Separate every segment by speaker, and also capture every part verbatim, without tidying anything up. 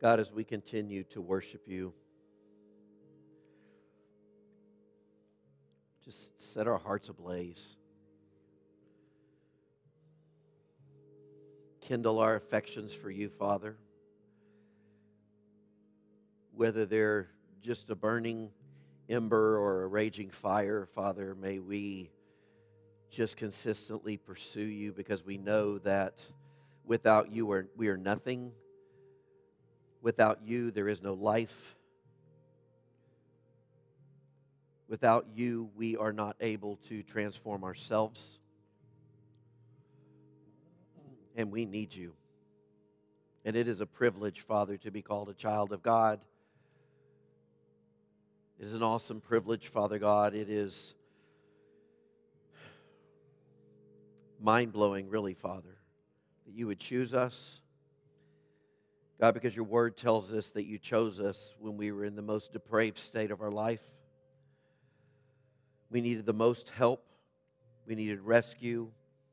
Speaker 1: God, as we continue to worship you, just set our hearts ablaze. Kindle our affections for you, Father. Whether they're just a burning ember or a raging fire, Father, may we just consistently pursue you, because we know that without you we're, we are nothing. Without you there is no life. Without you we are not able to transform ourselves. And we need you. And it is a privilege, Father, to be called a child of God. It is an awesome privilege, Father God. It is mind-blowing, really, Father, that you would choose us. God, because your word tells us that you chose us when we were in the most depraved state of our life. We needed the most help. We needed rescue,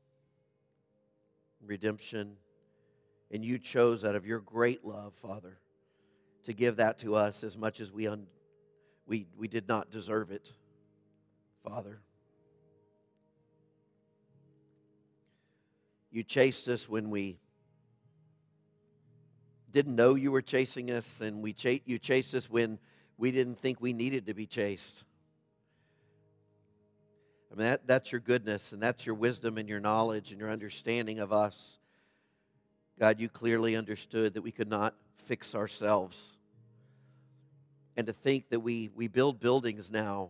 Speaker 1: redemption. And you chose out of your great love, Father, to give that to us as much as we un- we, we did not deserve it, Father. You chased us when we didn't know you were chasing us, and we ch- you chased us when we didn't think we needed to be chased. I mean, that, that's your goodness, and that's your wisdom and your knowledge and your understanding of us. God, you clearly understood that we could not fix ourselves. And to think that we, we build buildings now.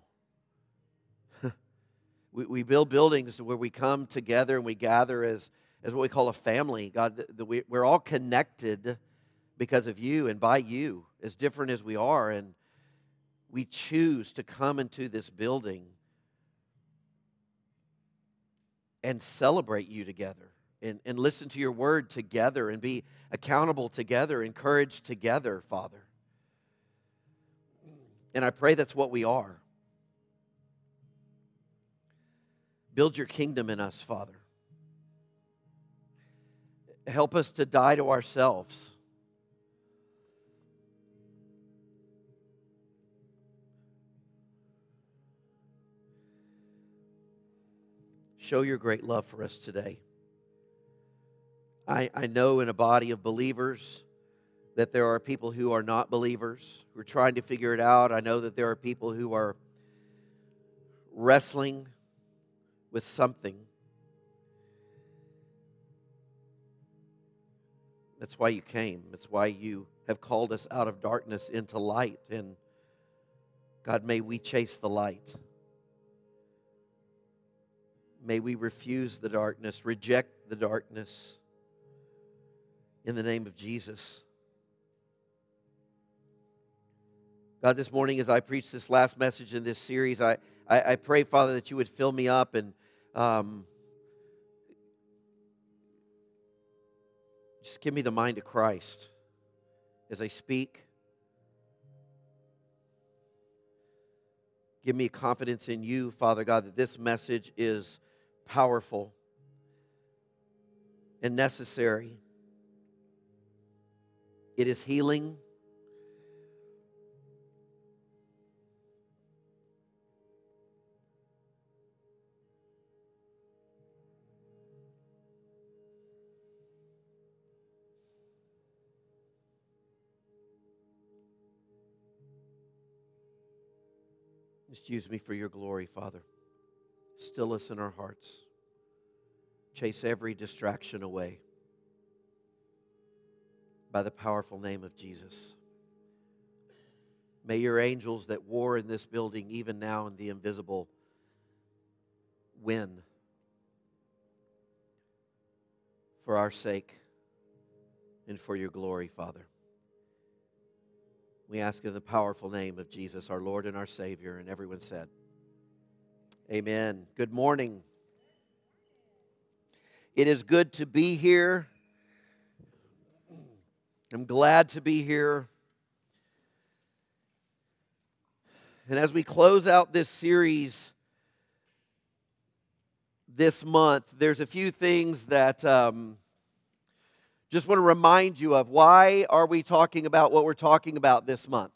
Speaker 1: we, we build buildings where we come together and we gather as, as what we call a family. God, the, the, we, we're all connected because of you and by you, as different as we are. And we choose to come into this building and celebrate you together, and, and listen to your word together, and be accountable together, encouraged together, Father. And I pray that's what we are. Build your kingdom in us, Father. Help us to die to ourselves. Show your great love for us today. I, I know in a body of believers that there are people who are not believers, who are trying to figure it out. I know that there are people who are wrestling with something. That's why you came. That's why you have called us out of darkness into light. And God, may we chase the light. May we refuse the darkness, reject the darkness in the name of Jesus. God, this morning as I preach this last message in this series, I, I, I pray, Father, that you would fill me up and um, just give me the mind of Christ as I speak. Give me confidence in you, Father God, that this message is powerful and necessary. It is healing. Just use me for your glory, Father. Still us in our hearts. Chase every distraction away by the powerful name of Jesus. May your angels that war in this building, even now in the invisible, win for our sake and for your glory, Father. We ask in the powerful name of Jesus, our Lord and our Savior, and everyone said, amen. Good morning. It is good to be here. I'm glad to be here. And as we close out this series this month, there's a few things that um, just want to remind you of why are we talking about what we're talking about this month.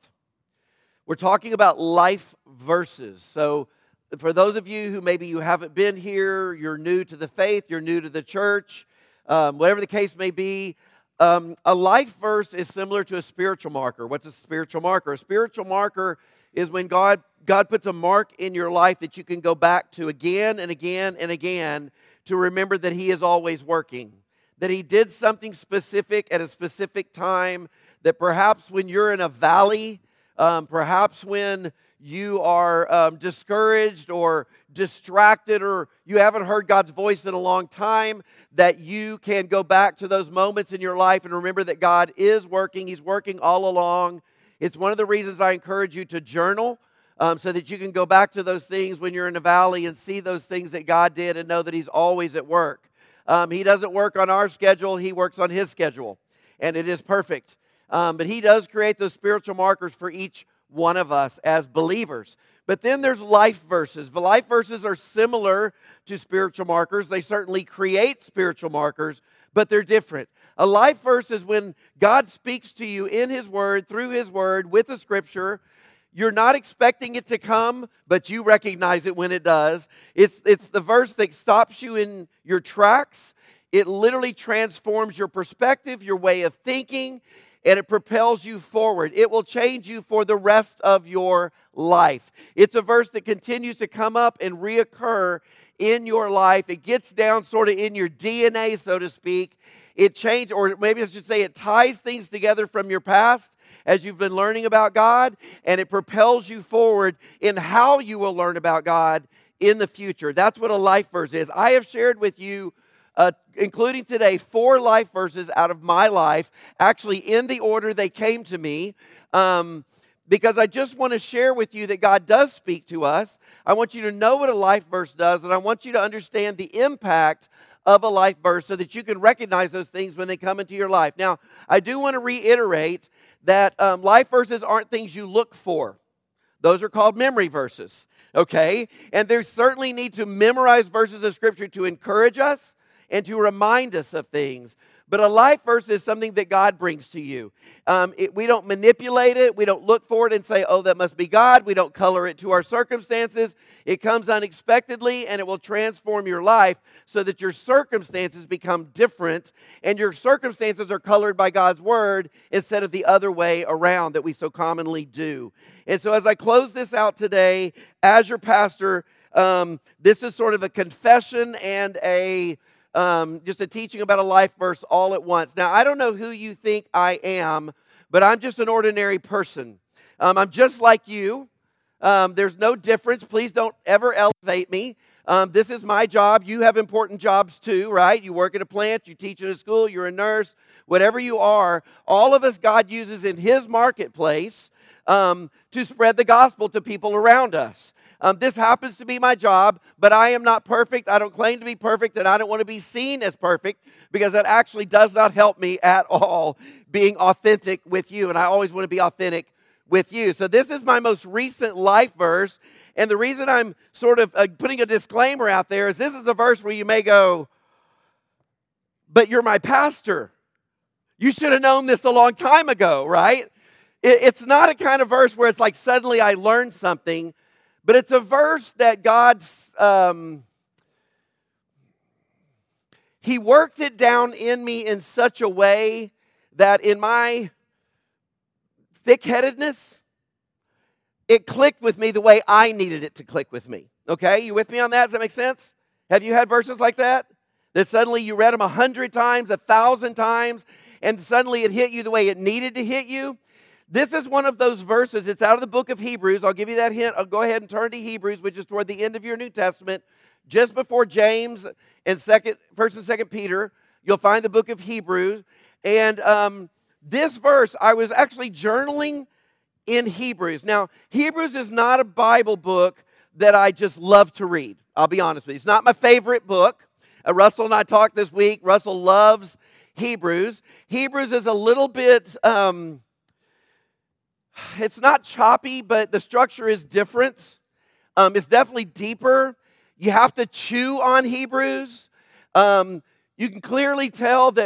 Speaker 1: We're talking about life verses. So for those of you who maybe you haven't been here, you're new to the faith, you're new to the church, um, whatever the case may be, um, a life verse is similar to a spiritual marker. What's a spiritual marker? A spiritual marker is when God, God puts a mark in your life that you can go back to again and again and again to remember that He is always working, that He did something specific at a specific time, that perhaps when you're in a valley, um, perhaps when you are um, discouraged or distracted or you haven't heard God's voice in a long time, that you can go back to those moments in your life and remember that God is working. He's working all along. It's one of the reasons I encourage you to journal um, so that you can go back to those things when you're in a valley and see those things that God did and know that He's always at work. Um, he doesn't work on our schedule. He works on His schedule, and it is perfect. Um, but He does create those spiritual markers for each one of us as believers. But then there's life verses. The life verses are similar to spiritual markers. They certainly create spiritual markers, but they're different. A life verse is when God speaks to you in His Word, through His Word, with the Scripture. You're not expecting it to come, but you recognize it when it does. It's, it's the verse that stops you in your tracks. It literally transforms your perspective, your way of thinking, and it propels you forward. It will change you for the rest of your life. It's a verse that continues to come up and reoccur in your life. It gets down sort of in your D N A, so to speak. It changes, or maybe I should say it ties things together from your past as you've been learning about God, and it propels you forward in how you will learn about God in the future. That's what a life verse is. I have shared with you Uh, including today, four life verses out of my life, actually in the order they came to me, um, because I just want to share with you that God does speak to us. I want you to know what a life verse does, and I want you to understand the impact of a life verse so that you can recognize those things when they come into your life. Now, I do want to reiterate that um, life verses aren't things you look for. Those are called memory verses, okay? And there certainly need to memorize verses of Scripture to encourage us and to remind us of things. But a life verse is something that God brings to you. Um, it, we don't manipulate it. We don't look for it and say, oh, that must be God. We don't color it to our circumstances. It comes unexpectedly, and it will transform your life so that your circumstances become different, and your circumstances are colored by God's Word instead of the other way around that we so commonly do. And so as I close this out today, as your pastor, um, this is sort of a confession and a Um, just a teaching about a life verse all at once. Now, I don't know who you think I am, but I'm just an ordinary person. Um, I'm just like you. Um, there's no difference. Please don't ever elevate me. Um, this is my job. You have important jobs too, right? You work at a plant, you teach in a school, you're a nurse, whatever you are. All of us God uses in His marketplace um, to spread the gospel to people around us. Um, this happens to be my job, but I am not perfect. I don't claim to be perfect, and I don't want to be seen as perfect because that actually does not help me at all being authentic with you, and I always want to be authentic with you. So this is my most recent life verse, and the reason I'm sort of uh, putting a disclaimer out there is this is a verse where you may go, but you're my pastor. You should have known this a long time ago, right? It, it's not a kind of verse where it's like suddenly I learned something. But it's a verse that God's, um, He worked it down in me in such a way that in my thick-headedness, it clicked with me the way I needed it to click with me. Okay, you with me on that? Does that make sense? Have you had verses like that? That suddenly you read them a hundred times, a thousand times, and suddenly it hit you the way it needed to hit you? This is one of those verses. It's out of the book of Hebrews. I'll give you that hint. I'll go ahead and turn to Hebrews, which is toward the end of your New Testament. Just before James and second, First and Second Peter, you'll find the book of Hebrews. And um, this verse, I was actually journaling in Hebrews. Now, Hebrews is not a Bible book that I just love to read. I'll be honest with you. It's not my favorite book. Uh, Russell and I talked this week. Russell loves Hebrews. Hebrews is a little bit... Um, It's not choppy, but the structure is different. Um, it's definitely deeper. You have to chew on Hebrews. Um, you can clearly tell that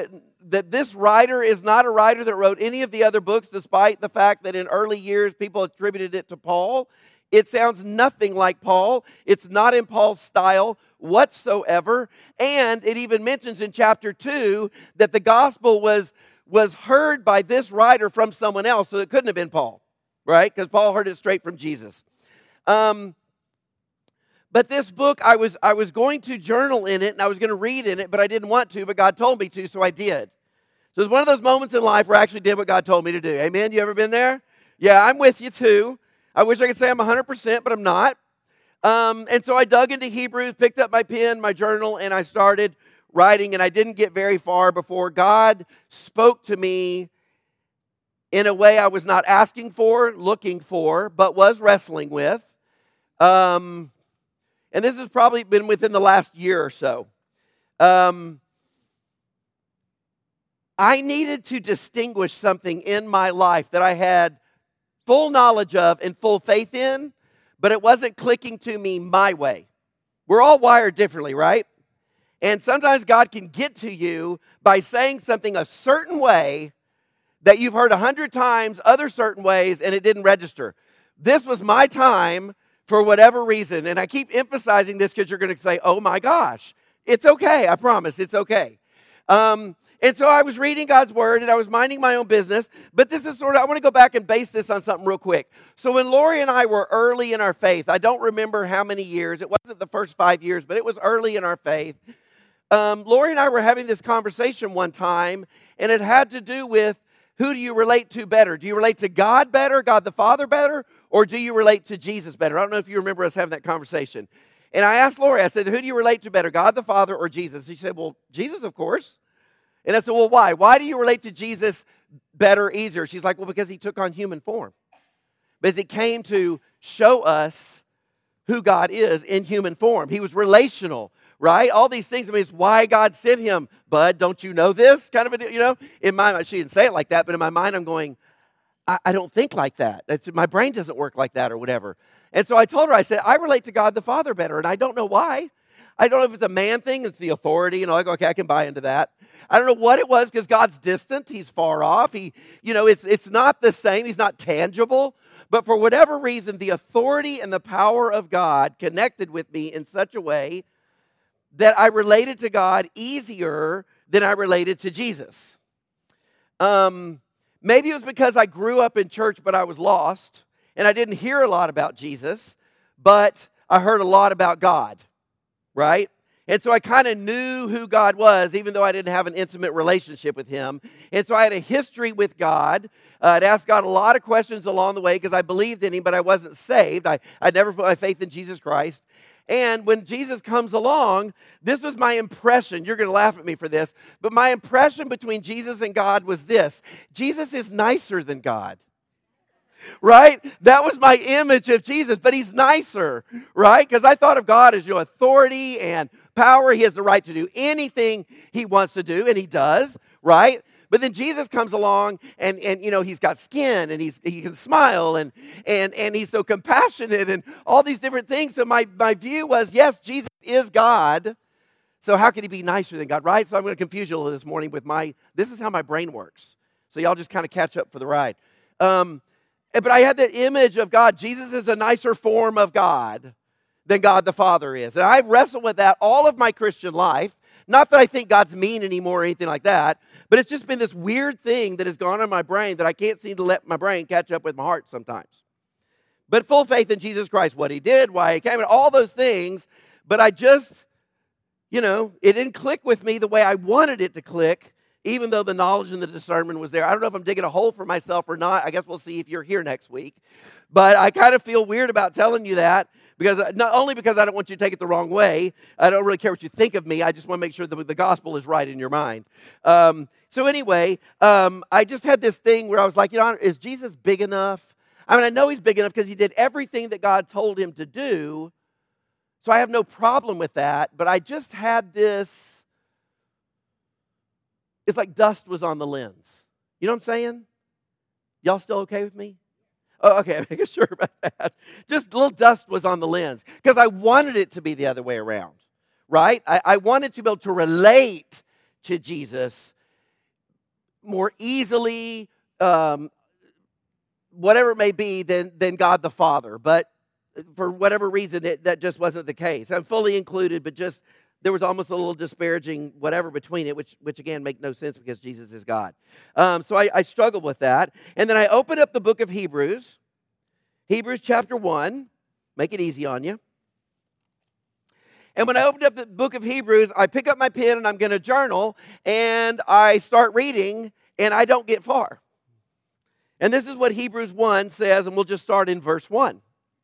Speaker 1: that this writer is not a writer that wrote any of the other books, despite the fact that in early years people attributed it to Paul. It sounds nothing like Paul. It's not in Paul's style whatsoever. And it even mentions in chapter two that the gospel was, was heard by this writer from someone else, so it couldn't have been Paul, right? Because Paul heard it straight from Jesus. Um, but this book, I was, I was going to journal in it, and I was going to read in it, but I didn't want to, but God told me to, so I did. So it's one of those moments in life where I actually did what God told me to do. Amen? You ever been there? Yeah, I'm with you too. I wish I could say I'm one hundred percent, but I'm not. Um, and so I dug into Hebrews, picked up my pen, my journal, and I started writing, and I didn't get very far before God spoke to me in a way I was not asking for, looking for, but was wrestling with. Um, and this has probably been within the last year or so. Um, I needed to distinguish something in my life that I had full knowledge of and full faith in, but it wasn't clicking to me my way. We're all wired differently, right? And sometimes God can get to you by saying something a certain way that you've heard a hundred times other certain ways and it didn't register. This was my time for whatever reason. And I keep emphasizing this because you're going to say, oh my gosh, it's okay. I promise it's okay. Um, And so I was reading God's word and I was minding my own business. But this is sort of, I want to go back and base this on something real quick. So when Lori and I were early in our faith, I don't remember how many years. It wasn't the first five years, but it was early in our faith. Um, Lori and I were having this conversation one time, and it had to do with who do you relate to better? Do you relate to God better, God the Father better, or do you relate to Jesus better? I don't know if you remember us having that conversation. And I asked Lori, I said, who do you relate to better, God the Father or Jesus? She said, well, Jesus, of course. And I said, well, why? Why do you relate to Jesus better, easier? She's like, well, because he took on human form. Because he came to show us who God is in human form. He was relational, right? All these things. I mean, it's why God sent him. Bud, don't you know this? Kind of a, you know, in my mind, she didn't say it like that, but in my mind, I'm going, I, I don't think like that. It's, my brain doesn't work like that or whatever. And so I told her, I said, I relate to God the Father better, and I don't know why. I don't know if it's a man thing, it's the authority, and I'm like, okay, I can buy into that. I don't know what it was, because God's distant, he's far off. He, you know, it's it's not the same, he's not tangible. But for whatever reason, the authority and the power of God connected with me in such a way that I related to God easier than I related to Jesus. Um, maybe it was because I grew up in church, but I was lost, and I didn't hear a lot about Jesus, but I heard a lot about God. Right? And so I kind of knew who God was, even though I didn't have an intimate relationship with him. And so I had a history with God. Uh, I'd asked God a lot of questions along the way because I believed in him, but I wasn't saved. I, I'd never put my faith in Jesus Christ. And when Jesus comes along, this was my impression. You're going to laugh at me for this, but my impression between Jesus and God was this. Jesus is nicer than God. Right? That was my image of Jesus, but he's nicer, right? Because I thought of God as, you know, authority and power. He has the right to do anything he wants to do, and he does, right? But then Jesus comes along, and, and you know, he's got skin, and he's he can smile, and and and he's so compassionate, and all these different things. So my, my view was, yes, Jesus is God, so how could he be nicer than God, right? So I'm going to confuse you a little this morning with my, this is how my brain works. So y'all just kind of catch up for the ride. Um But I had that image of God. Jesus is a nicer form of God than God the Father is. And I wrestled with that all of my Christian life. Not that I think God's mean anymore or anything like that, but it's just been this weird thing that has gone on in my brain that I can't seem to let my brain catch up with my heart sometimes. But full faith in Jesus Christ, what he did, why he came, and all those things. But I just, you know, it didn't click with me the way I wanted it to click, even though the knowledge and the discernment was there. I don't know if I'm digging a hole for myself or not. I guess we'll see if you're here next week. But I kind of feel weird about telling you that, because not only because I don't want you to take it the wrong way. I don't really care what you think of me. I just want to make sure that the gospel is right in your mind. Um, so anyway, um, I just had this thing where I was like, you know, is Jesus big enough? I mean, I know he's big enough because he did everything that God told him to do. So I have no problem with that. But I just had this, it's like dust was on the lens. You know what I'm saying? Y'all still okay with me? Oh, okay, I'm making sure about that. Just a little dust was on the lens because I wanted it to be the other way around, right? I, I wanted to be able to relate to Jesus more easily, um, whatever it may be, than, than God the Father. But for whatever reason, it, that just wasn't the case. I'm fully included, but just there was almost a little disparaging whatever between it, which, which again, make no sense because Jesus is God. Um, so I, I struggled with that. And then I opened up the book of Hebrews, Hebrews chapter one. Make it easy on you. And when I opened up the book of Hebrews, I pick up my pen and I'm going to journal, and I start reading, and I don't get far. And this is what Hebrews one says, and we'll just start in verse one.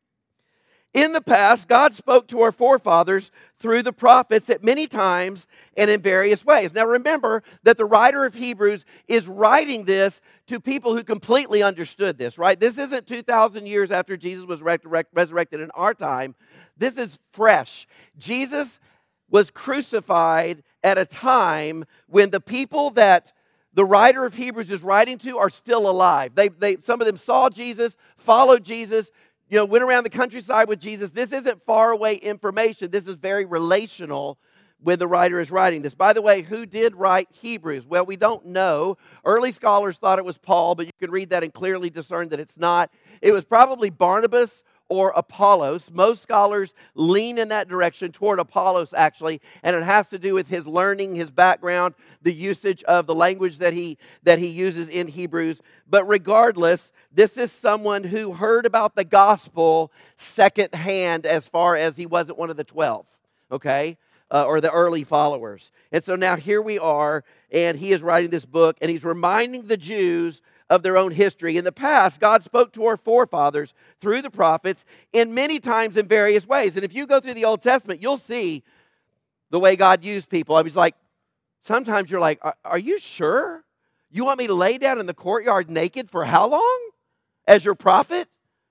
Speaker 1: In the past, God spoke to our forefathers through the prophets at many times and in various ways. Now remember that the writer of Hebrews is writing this to people who completely understood this, right? This isn't two thousand years after Jesus was resurrected in our time. This is fresh. Jesus was crucified at a time when the people that the writer of Hebrews is writing to are still alive. They, they, some of them saw Jesus, followed Jesus, you know, went around the countryside with Jesus. This isn't far away information. This is very relational when the writer is writing this. By the way, who did write Hebrews? Well, we don't know. Early scholars thought it was Paul, but you can read that and clearly discern that it's not. It was probably Barnabas or Apollos. Most scholars lean in that direction toward Apollos, actually, and it has to do with his learning, his background, the usage of the language that he that he uses in Hebrews. But regardless, this is someone who heard about the gospel secondhand as far as he wasn't one of the twelve, okay, uh, or the early followers. And so now here we are, and he is writing this book, and he's reminding the Jews of their own history. In the past, God spoke to our forefathers through the prophets in many times in various ways. And if you go through the Old Testament, you'll see the way God used people. I was like, sometimes you're like, are, are you sure? You want me to lay down in the courtyard naked for how long? As your prophet?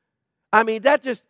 Speaker 1: I mean, that just,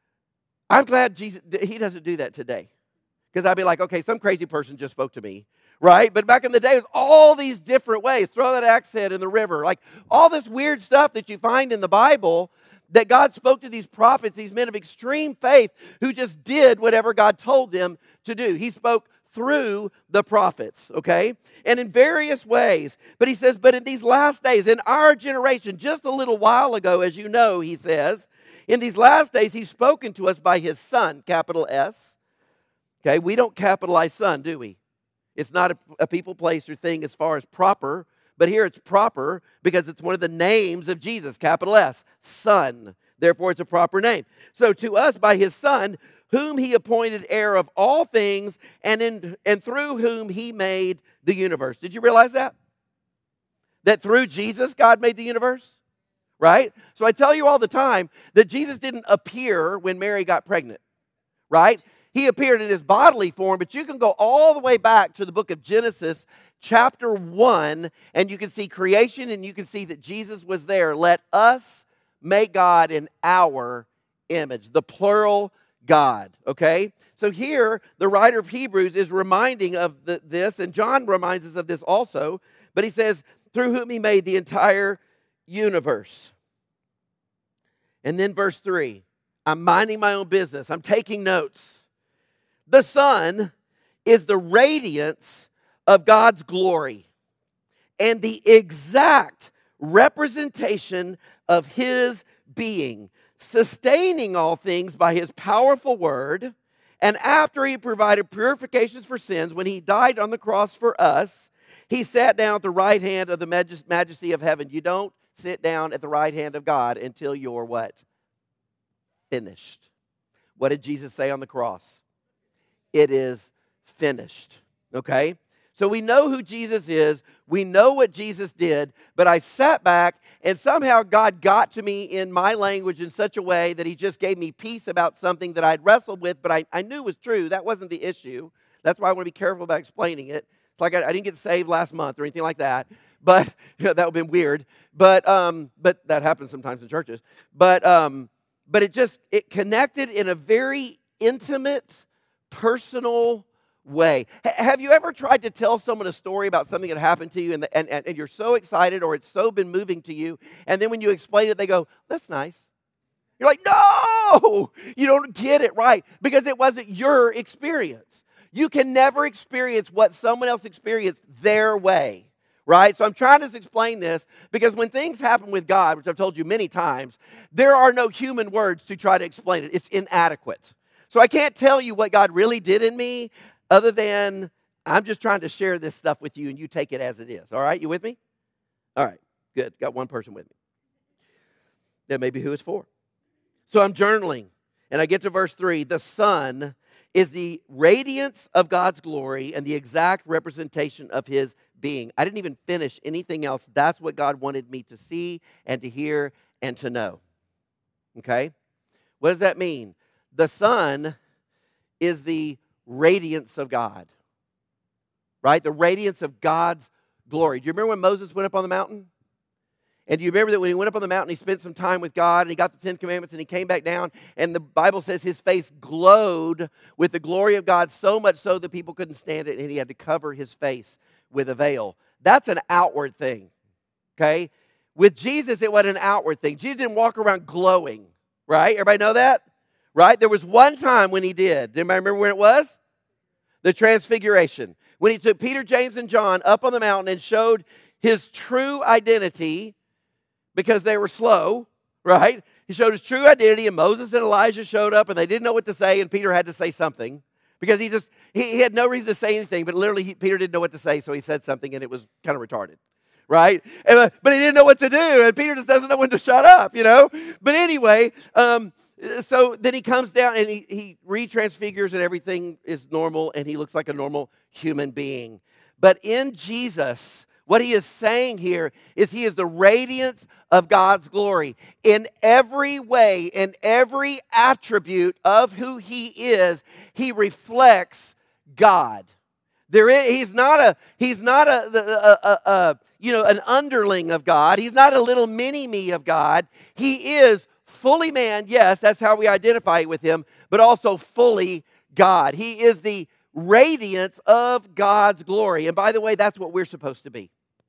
Speaker 1: I'm glad Jesus, he doesn't do that today. Because I'd be like, okay, some crazy person just spoke to me. Right? But back in the day, it was all these different ways. Throw that axe head in the river. Like all this weird stuff that you find in the Bible that God spoke to these prophets, these men of extreme faith who just did whatever God told them to do. He spoke through the prophets, okay? And in various ways. But he says, but in these last days, in our generation, just a little while ago, as you know, he says, in these last days, he's spoken to us by his Son, capital S. Okay, we don't capitalize Son, do we? It's not a, a people, place, or thing as far as proper, but here it's proper because it's one of the names of Jesus, capital S, Son. Therefore, it's a proper name. So to us, by his Son, whom he appointed heir of all things, and in and through whom he made the universe. Did you realize that? That through Jesus, God made the universe? Right? So I tell you all the time that Jesus didn't appear when Mary got pregnant. Right? He appeared in his bodily form, but you can go all the way back to the book of Genesis, chapter one, and you can see creation, and you can see that Jesus was there. Let us make God in our image, the plural God, okay? So here, the writer of Hebrews is reminding of the, this, and John reminds us of this also, but he says, through whom he made the entire universe. And then verse three, I'm minding my own business. I'm taking notes. The Son is the radiance of God's glory and the exact representation of his being, sustaining all things by his powerful word. And after he provided purifications for sins, when he died on the cross for us, he sat down at the right hand of the majesty of heaven. You don't sit down at the right hand of God until you're what? Finished. What did Jesus say on the cross? It is finished, okay? So we know who Jesus is. We know what Jesus did, but I sat back and somehow God got to me in my language in such a way that he just gave me peace about something that I'd wrestled with, but I, I knew was true. That wasn't the issue. That's why I want to be careful about explaining it. It's like I, I didn't get saved last month or anything like that, but you know, that would have been weird. But um, but that happens sometimes in churches. But um, but it just, it connected in a very intimate, personal way. H- have you ever tried to tell someone a story about something that happened to you and, the, and, and, and you're so excited or it's so been moving to you, and then when you explain it, they go, that's nice. You're like, no, you don't get it right because it wasn't your experience. You can never experience what someone else experienced their way, right? So I'm trying to explain this because when things happen with God, which I've told you many times, there are no human words to try to explain it. It's inadequate. So I can't tell you what God really did in me other than I'm just trying to share this stuff with you and you take it as it is. All right, you with me? All right, good. Got one person with me. That may be who it's for. So I'm journaling, and I get to verse three. The Son is the radiance of God's glory and the exact representation of His being. I didn't even finish anything else. That's what God wanted me to see and to hear and to know. Okay? What does that mean? The Son is the radiance of God. Right? The radiance of God's glory. Do you remember when Moses went up on the mountain? And do you remember that when he went up on the mountain, he spent some time with God, and he got the Ten Commandments, and he came back down, and the Bible says his face glowed with the glory of God, so much so that people couldn't stand it, and he had to cover his face with a veil. That's an outward thing, okay? With Jesus, it was an outward thing. Jesus didn't walk around glowing, right? Everybody know that? Right? There was one time when he did. Does anybody remember when it was? The Transfiguration. When he took Peter, James, and John up on the mountain and showed his true identity, because they were slow, right? He showed his true identity, and Moses and Elijah showed up, and they didn't know what to say, and Peter had to say something. Because he just, he, he had no reason to say anything, but literally he, Peter didn't know what to say, so he said something, and it was kind of retarded, right? And, uh, but he didn't know what to do, and Peter just doesn't know when to shut up, you know? But anyway, um, so then he comes down, and he, he retransfigures, and everything is normal, and he looks like a normal human being. But in Jesus, what he is saying here is he is the radiance of God's glory. In every way, in every attribute of who he is, he reflects God. There is, he's not a he's not a, a, a, a you know an underling of God. He's not a little mini me of God. He is fully man. Yes, that's how we identify with him, but also fully God. He is the radiance of God's glory. And by the way, that's what we're supposed to be.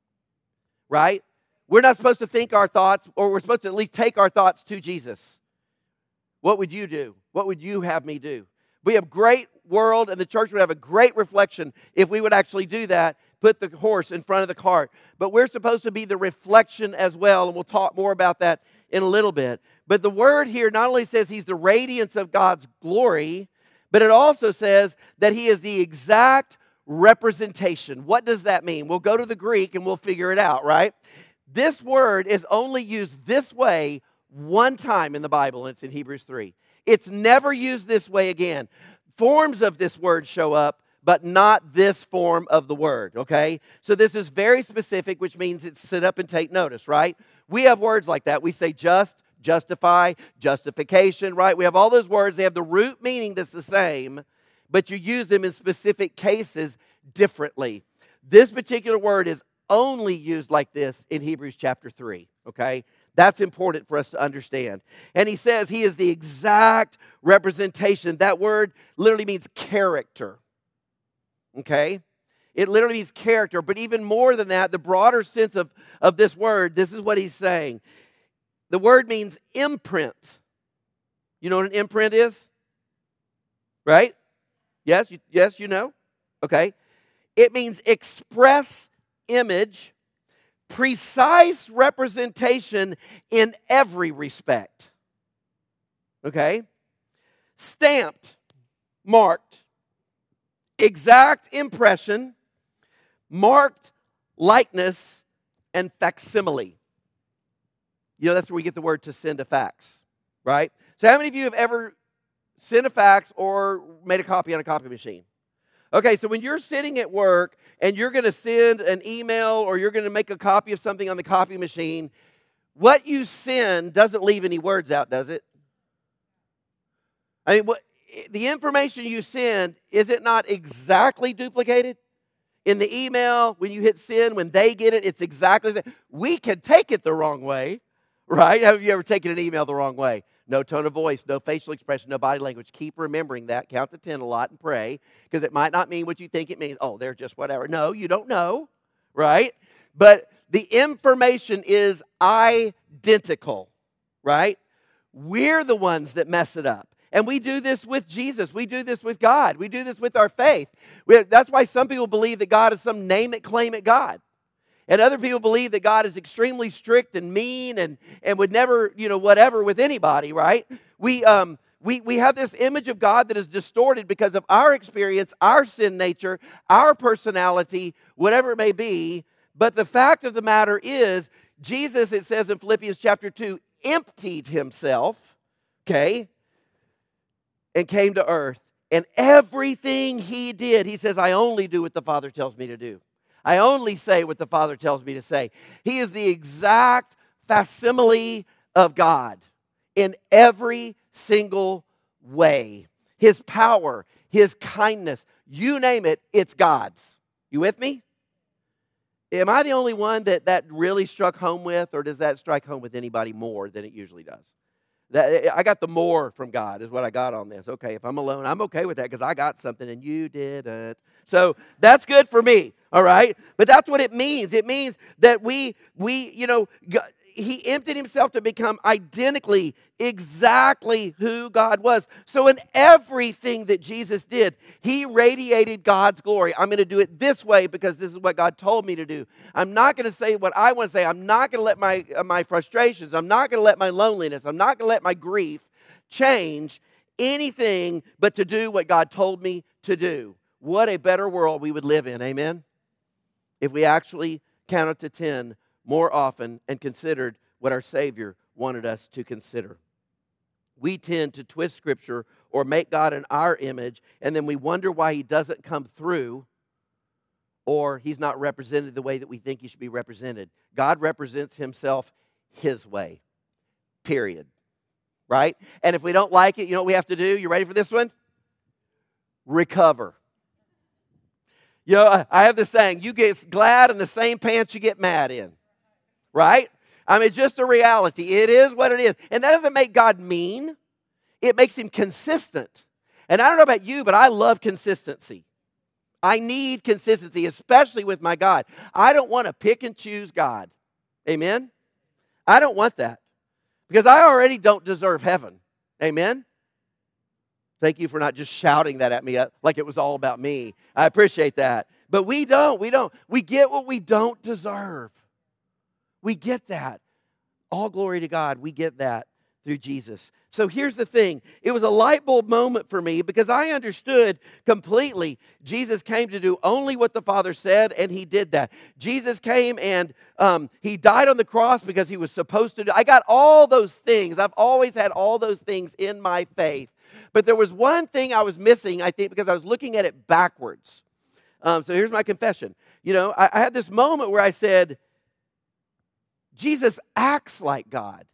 Speaker 1: Right? We're not supposed to think our thoughts, or we're supposed to at least take our thoughts to Jesus. What would you do? What would you have me do? We have a great world, and the church would have a great reflection if we would actually do that, put the horse in front of the cart. But we're supposed to be the reflection as well, and we'll talk more about that in a little bit. But the word here not only says he's the radiance of God's glory, but it also says that he is the exact representation. What does that mean? We'll go to the Greek and we'll figure it out, right? This word is only used this way one time in the Bible, and it's in Hebrews three. It's never used this way again. Forms of this word show up, but not this form of the word, okay? So this is very specific, which means it's sit up and take notice, right? We have words like that. We say just, justify, justification, right? We have all those words. They have the root meaning that's the same, but you use them in specific cases differently. This particular word is only used like this in Hebrews chapter three, okay? That's important for us to understand. And he says he is the exact representation. That word literally means character, okay? It literally means character, but even more than that, the broader sense of, of this word, this is what he's saying. The word means imprint. You know what an imprint is? Right? Yes, you, yes, you know? Okay. It means express image, precise representation in every respect. Okay? Stamped, marked, exact impression, marked likeness, and facsimile. You know, that's where we get the word to send a fax, right? So how many of you have ever sent a fax or made a copy on a copy machine? Okay, so when you're sitting at work and you're going to send an email or you're going to make a copy of something on the copy machine, what you send doesn't leave any words out, does it? I mean, what, the information you send, is it not exactly duplicated? In the email, when you hit send, when they get it, it's exactly the same. We can take it the wrong way, right? Have you ever taken an email the wrong way? No tone of voice, no facial expression, no body language. Keep remembering that. Count to ten a lot and pray, because it might not mean what you think it means. Oh, they're just whatever. No, you don't know, right? But the information is identical, right? We're the ones that mess it up. And we do this with Jesus. We do this with God. We do this with our faith. We, that's why some people believe that God is some name it, claim it God. And other people believe that God is extremely strict and mean and, and would never, you know, whatever with anybody, right? We, um, we, we have this image of God that is distorted because of our experience, our sin nature, our personality, whatever it may be. But the fact of the matter is, Jesus, it says in Philippians chapter two, emptied himself, okay, and came to earth. And everything he did, he says, I only do what the Father tells me to do. I only say what the Father tells me to say. He is the exact facsimile of God in every single way. His power, his kindness, you name it, it's God's. You with me? Am I the only one that that really struck home with, or does that strike home with anybody more than it usually does? That, I got the more from God is what I got on this. Okay, if I'm alone, I'm okay with that because I got something and you didn't. So that's good for me, all right? But that's what it means. It means that we, we you know, God, he emptied himself to become identically, exactly who God was. So in everything that Jesus did, he radiated God's glory. I'm going to do it this way because this is what God told me to do. I'm not going to say what I want to say. I'm not going to let my, uh, my frustrations, I'm not going to let my loneliness, I'm not going to let my grief change anything but to do what God told me to do. What a better world we would live in, amen? If we actually counted to ten more often and considered what our Savior wanted us to consider. We tend to twist Scripture or make God in our image, and then we wonder why he doesn't come through or he's not represented the way that we think he should be represented. God represents himself his way, period. Right? And if we don't like it, you know what we have to do? You ready for this one? Recover. You know, I have this saying, you get glad in the same pants you get mad in. Right? I mean, it's just a reality. It is what it is. And that doesn't make God mean. It makes him consistent. And I don't know about you, but I love consistency. I need consistency, especially with my God. I don't want to pick and choose God. Amen? I don't want that. Because I already don't deserve heaven. Amen? Thank you for not just shouting that at me like it was all about me. I appreciate that. But we don't. We don't. We get what we don't deserve. We get that. All glory to God. We get that through Jesus. So here's the thing. It was a light bulb moment for me because I understood completely Jesus came to do only what the Father said, and he did that. Jesus came and um, he died on the cross because he was supposed to do. I got all those things. I've always had all those things in my faith. But there was one thing I was missing, I think, because I was looking at it backwards. Um, so here's my confession. You know, I, I had this moment where I said, Jesus acts like God.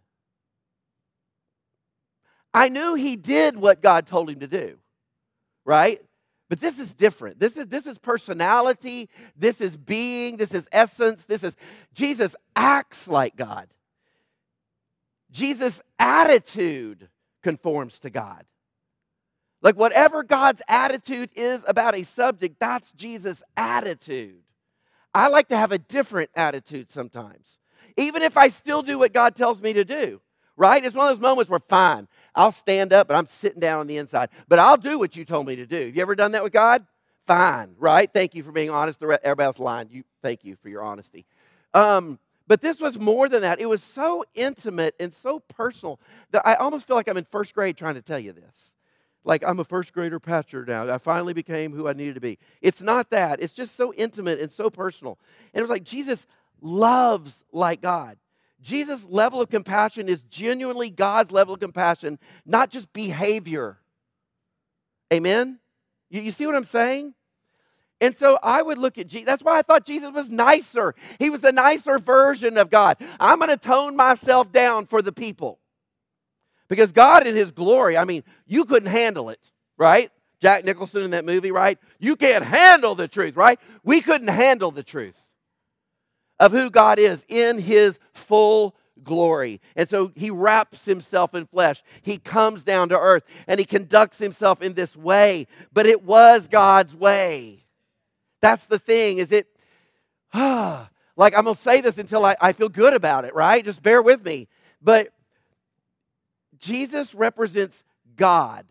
Speaker 1: I knew he did what God told him to do, right? But this is different. This is, this is personality. This is being. This is essence. This is, Jesus acts like God. Jesus' attitude conforms to God. Like whatever God's attitude is about a subject, that's Jesus' attitude. I like to have a different attitude sometimes. Even if I still do what God tells me to do, right? It's one of those moments where, fine, I'll stand up, but I'm sitting down on the inside. But I'll do what you told me to do. Have you ever done that with God? Fine, right? Thank you for being honest. Everybody else lying. You, thank you for your honesty. Um, but this was more than that. It was so intimate and so personal that I almost feel like I'm in first grade trying to tell you this. Like I'm a first grader pastor now. I finally became who I needed to be. It's not that. It's just so intimate and so personal. And it was like Jesus loves like God. Jesus' level of compassion is genuinely God's level of compassion, not just behavior. Amen? You, you see what I'm saying? And so I would look at Jesus. That's why I thought Jesus was nicer. He was the nicer version of God. I'm going to tone myself down for the people. Because God in his glory, I mean, you couldn't handle it, right? Jack Nicholson in that movie, right? You can't handle the truth, right? We couldn't handle the truth of who God is in his full glory. And so he wraps himself in flesh. He comes down to earth and he conducts himself in this way. But it was God's way. That's the thing, is it, ah, like I'm going to say this until I, I feel good about it, right? Just bear with me. But Jesus represents God.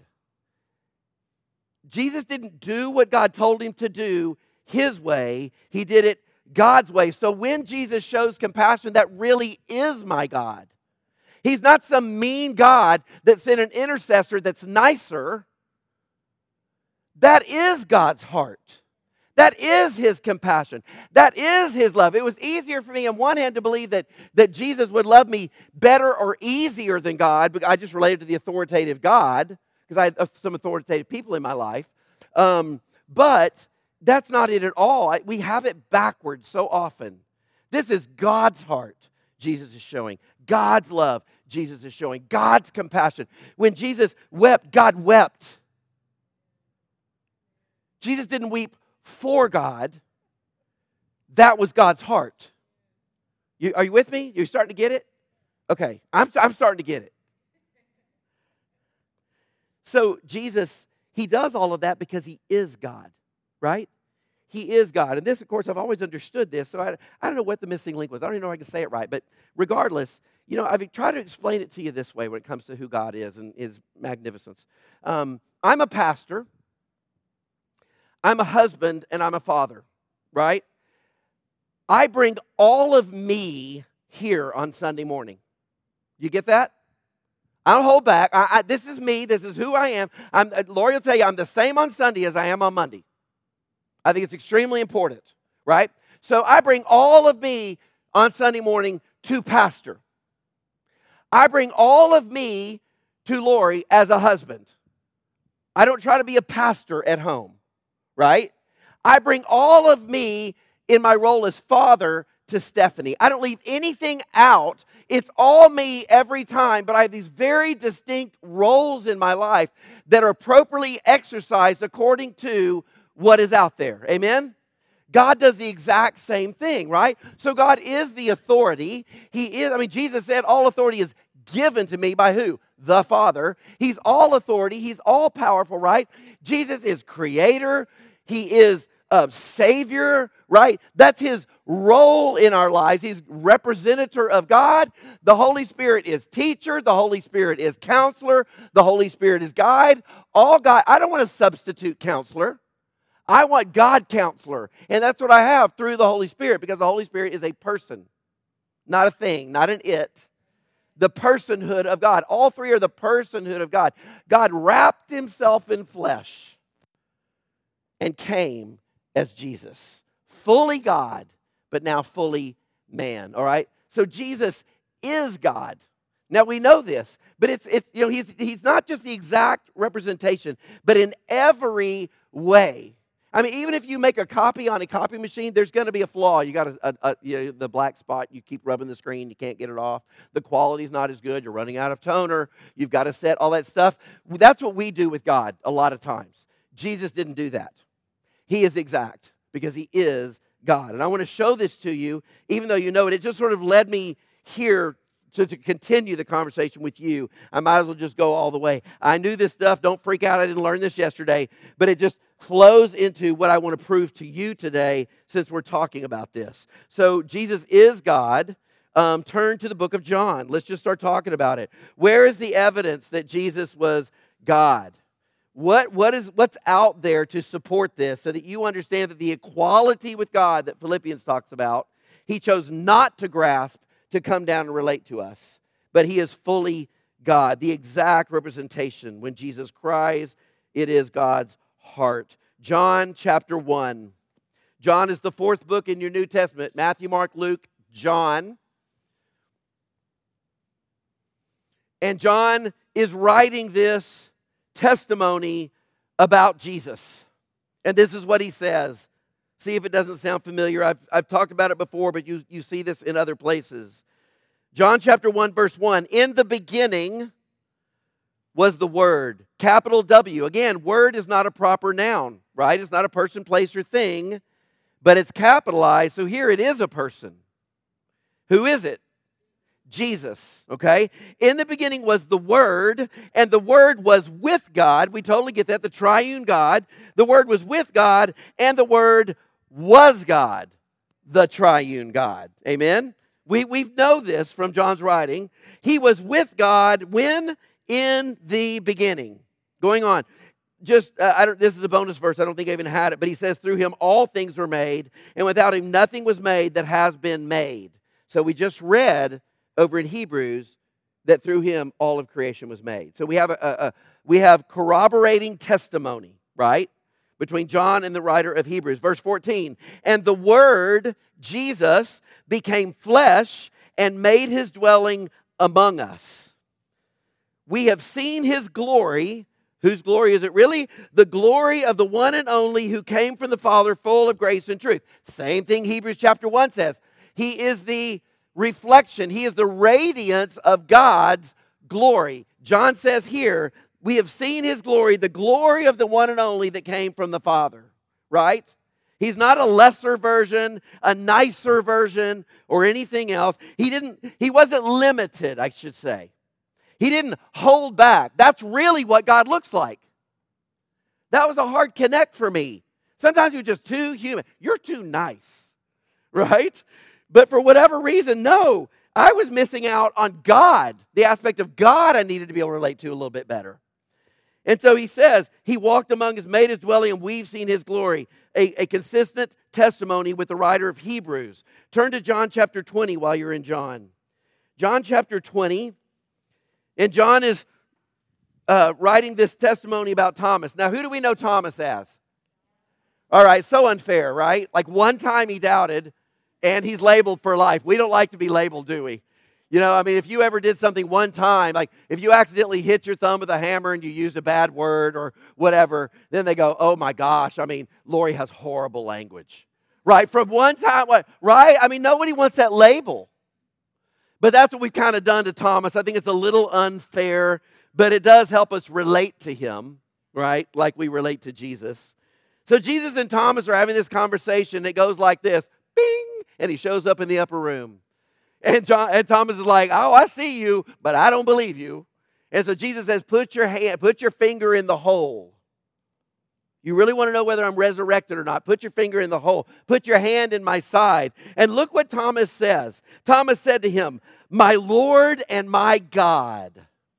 Speaker 1: Jesus didn't do what God told him to do his way. He did it God's way. So when Jesus shows compassion, that really is my God. He's not some mean God that sent an intercessor that's nicer. That is God's heart. That is his compassion. That is his love. It was easier for me on one hand to believe that, that Jesus would love me better or easier than God, but I just related to the authoritative God because I have some authoritative people in my life. Um, but that's not it at all. I, we have it backwards so often. This is God's heart Jesus is showing. God's love Jesus is showing. God's compassion. When Jesus wept, God wept. Jesus didn't weep for God. That was God's heart. You, are you with me? You're starting to get it? Okay, I'm, I'm starting to get it. So Jesus, he does all of that because he is God, right? He is God. And this, of course, I've always understood this, so I, I don't know what the missing link was. I don't even know if I can say it right, but regardless, you know, I've tried to explain it to you this way when it comes to who God is and his magnificence. Um, I'm a pastor. I'm a husband and I'm a father, right? I bring all of me here on Sunday morning. You get that? I don't hold back. I, I, this is me. This is who I am. I'm, Lori will tell you I'm the same on Sunday as I am on Monday. I think it's extremely important, right? So I bring all of me on Sunday morning to pastor. I bring all of me to Lori as a husband. I don't try to be a pastor at home. Right? I bring all of me in my role as father to Stephanie. I don't leave anything out. It's all me every time, but I have these very distinct roles in my life that are appropriately exercised according to what is out there. Amen? God does the exact same thing, right? So God is the authority. He is, I mean, Jesus said all authority is given to me by who? The Father. He's all authority. He's all powerful, right? Jesus is creator. He is a Savior, right? That's his role in our lives. He's representative of God. The Holy Spirit is teacher. The Holy Spirit is counselor. The Holy Spirit is guide. All God. I don't want a substitute counselor. I want God counselor. And that's what I have through the Holy Spirit because the Holy Spirit is a person, not a thing, not an it. The personhood of God. All three are the personhood of God. God wrapped himself in flesh and came as Jesus. Fully God, but now fully man. All right? So Jesus is God. Now we know this, but it's it's you know he's he's not just the exact representation, but in every way. I mean, even if you make a copy on a copy machine, there's going to be a flaw. You got a, a, a you know, the black spot. You keep rubbing the screen. You can't get it off. The quality's not as good. You're running out of toner. You've got to set all that stuff. That's what we do with God a lot of times. Jesus didn't do that. He is exact because he is God. And I want to show this to you, even though you know it. It just sort of led me here to, to continue the conversation with you. I might as well just go all the way. I knew this stuff. Don't freak out. I didn't learn this yesterday. But it just flows into what I want to prove to you today since we're talking about this. So Jesus is God. Um, turn to the book of John. Let's just start talking about it. Where is the evidence that Jesus was God? What, what is, what's out there to support this so that you understand that the equality with God that Philippians talks about, he chose not to grasp to come down and relate to us, but he is fully God, the exact representation. When Jesus cries, it is God's heart. John chapter one. John is the fourth book in your New Testament. Matthew, Mark, Luke, John. And John is writing this testimony about Jesus. And this is what he says. See if it doesn't sound familiar. I've, I've talked about it before, but you, you see this in other places. John chapter one, verse one. In the beginning was the Word. Capital W. Again, word is not a proper noun, right? It's not a person, place, or thing, but it's capitalized. So here it is a person. Who is it? Jesus, okay? In the beginning was the Word, and the Word was with God. We totally get that, the triune God. The Word was with God, and the Word was God, the triune God. Amen? We, we know this from John's writing. He was with God when? In the beginning. Going on. just, uh, I don't, this is a bonus verse. I don't think I even had it. But he says, through him all things were made, and without him nothing was made that has been made. So we just read over in Hebrews that through him all of creation was made. So we have a, a, a we have corroborating testimony, right, between John and the writer of Hebrews. Verse fourteen, and the Word, Jesus, became flesh and made his dwelling among us. We have seen his glory. Whose glory is it really? The glory of the one and only who came from the Father, full of grace and truth. Same thing Hebrews chapter one says. He is the reflection. He is the radiance of God's glory. John says here, we have seen his glory, the glory of the one and only that came from the Father, right? He's not a lesser version, a nicer version, or anything else. He didn't, he wasn't limited, I should say. He didn't hold back. That's really what God looks like. That was a hard connect for me. Sometimes you're just too human. You're too nice, right? But for whatever reason, no. I was missing out on God, the aspect of God I needed to be able to relate to a little bit better. And so he says, he walked among us, made his dwelling, and we've seen his glory. A, a consistent testimony with the writer of Hebrews. Turn to John chapter twenty while you're in John. John chapter twenty. And John is uh, writing this testimony about Thomas. Now, who do we know Thomas as? All right, so unfair, right? Like one time he doubted, and he's labeled for life. We don't like to be labeled, do we? You know, I mean, if you ever did something one time, like if you accidentally hit your thumb with a hammer and you used a bad word or whatever, then they go, oh my gosh, I mean, Lori has horrible language. Right? From one time, right? I mean, nobody wants that label. But that's what we've kind of done to Thomas. I think it's a little unfair, but it does help us relate to him, right? Like we relate to Jesus. So Jesus and Thomas are having this conversation. It goes like this, bing, and he shows up in the upper room. And, John, and Thomas is like, oh, I see you, but I don't believe you. And so Jesus says, put your hand, put your finger in the hole. You really want to know whether I'm resurrected or not? Put your finger in the hole. Put your hand in my side. And look what Thomas says. Thomas said to him, my Lord and my God.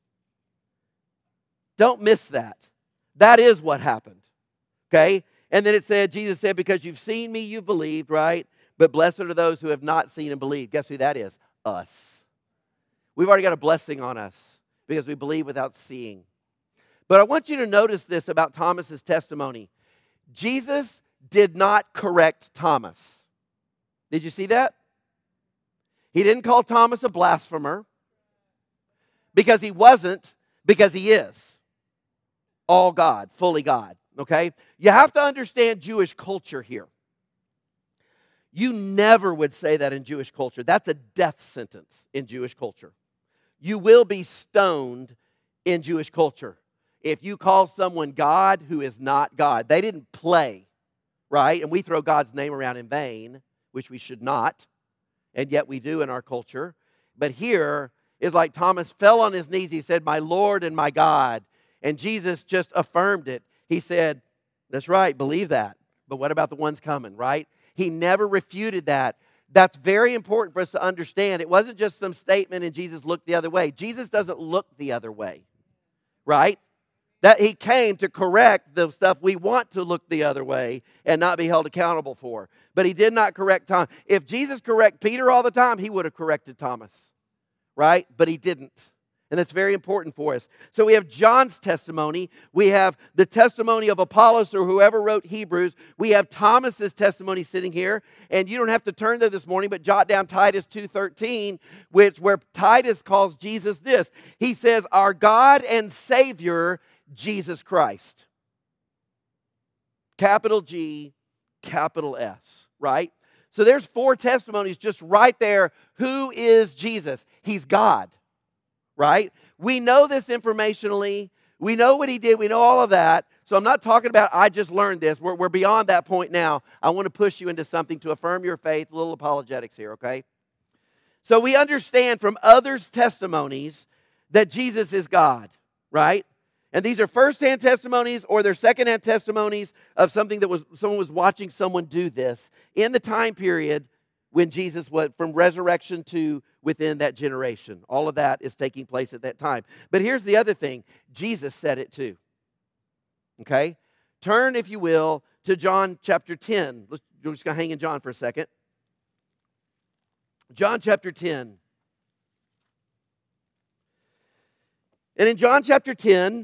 Speaker 1: Don't miss that. That is what happened. Okay? And then it said, Jesus said, because you've seen me, you've believed, right? But blessed are those who have not seen and believed. Guess who that is? Us. We've already got a blessing on us because we believe without seeing. But I want you to notice this about Thomas's testimony. Jesus did not correct Thomas. Did you see that? He didn't call Thomas a blasphemer because he wasn't, because he is all God, fully God, okay? You have to understand Jewish culture here. You never would say that in Jewish culture. That's a death sentence in Jewish culture. You will be stoned in Jewish culture if you call someone God who is not God. They didn't play, right? And we throw God's name around in vain, which we should not, and yet we do in our culture. But here is like Thomas fell on his knees. He said, my Lord and my God. And Jesus just affirmed it. He said, that's right, believe that. But what about the ones coming, right? He never refuted that. That's very important for us to understand. It wasn't just some statement and Jesus looked the other way. Jesus doesn't look the other way, right? That he came to correct the stuff we want to look the other way and not be held accountable for. But he did not correct Thomas. If Jesus corrected Peter all the time, he would have corrected Thomas, right? But he didn't. And that's very important for us. So we have John's testimony. We have the testimony of Apollos or whoever wrote Hebrews. We have Thomas's testimony sitting here. And you don't have to turn there this morning, but jot down Titus two thirteen, which where Titus calls Jesus this. He says, our God and Savior, Jesus Christ. Capital G, capital S, right? So there's four testimonies just right there. Who is Jesus? He's God. Right? We know this informationally. We know what he did. We know all of that. So I'm not talking about I just learned this. We're, we're beyond that point now. I want to push you into something to affirm your faith. A little apologetics here, okay? So we understand from others' testimonies that Jesus is God, right? And these are first-hand testimonies or they're second-hand testimonies of something that was someone was watching someone do this in the time period when Jesus was from resurrection to within that generation. All of that is taking place at that time. But here's the other thing. Jesus said it too. Okay? Turn, if you will, to John chapter ten. Let's, we're just going to hang in John for a second. John chapter ten. And in John chapter ten,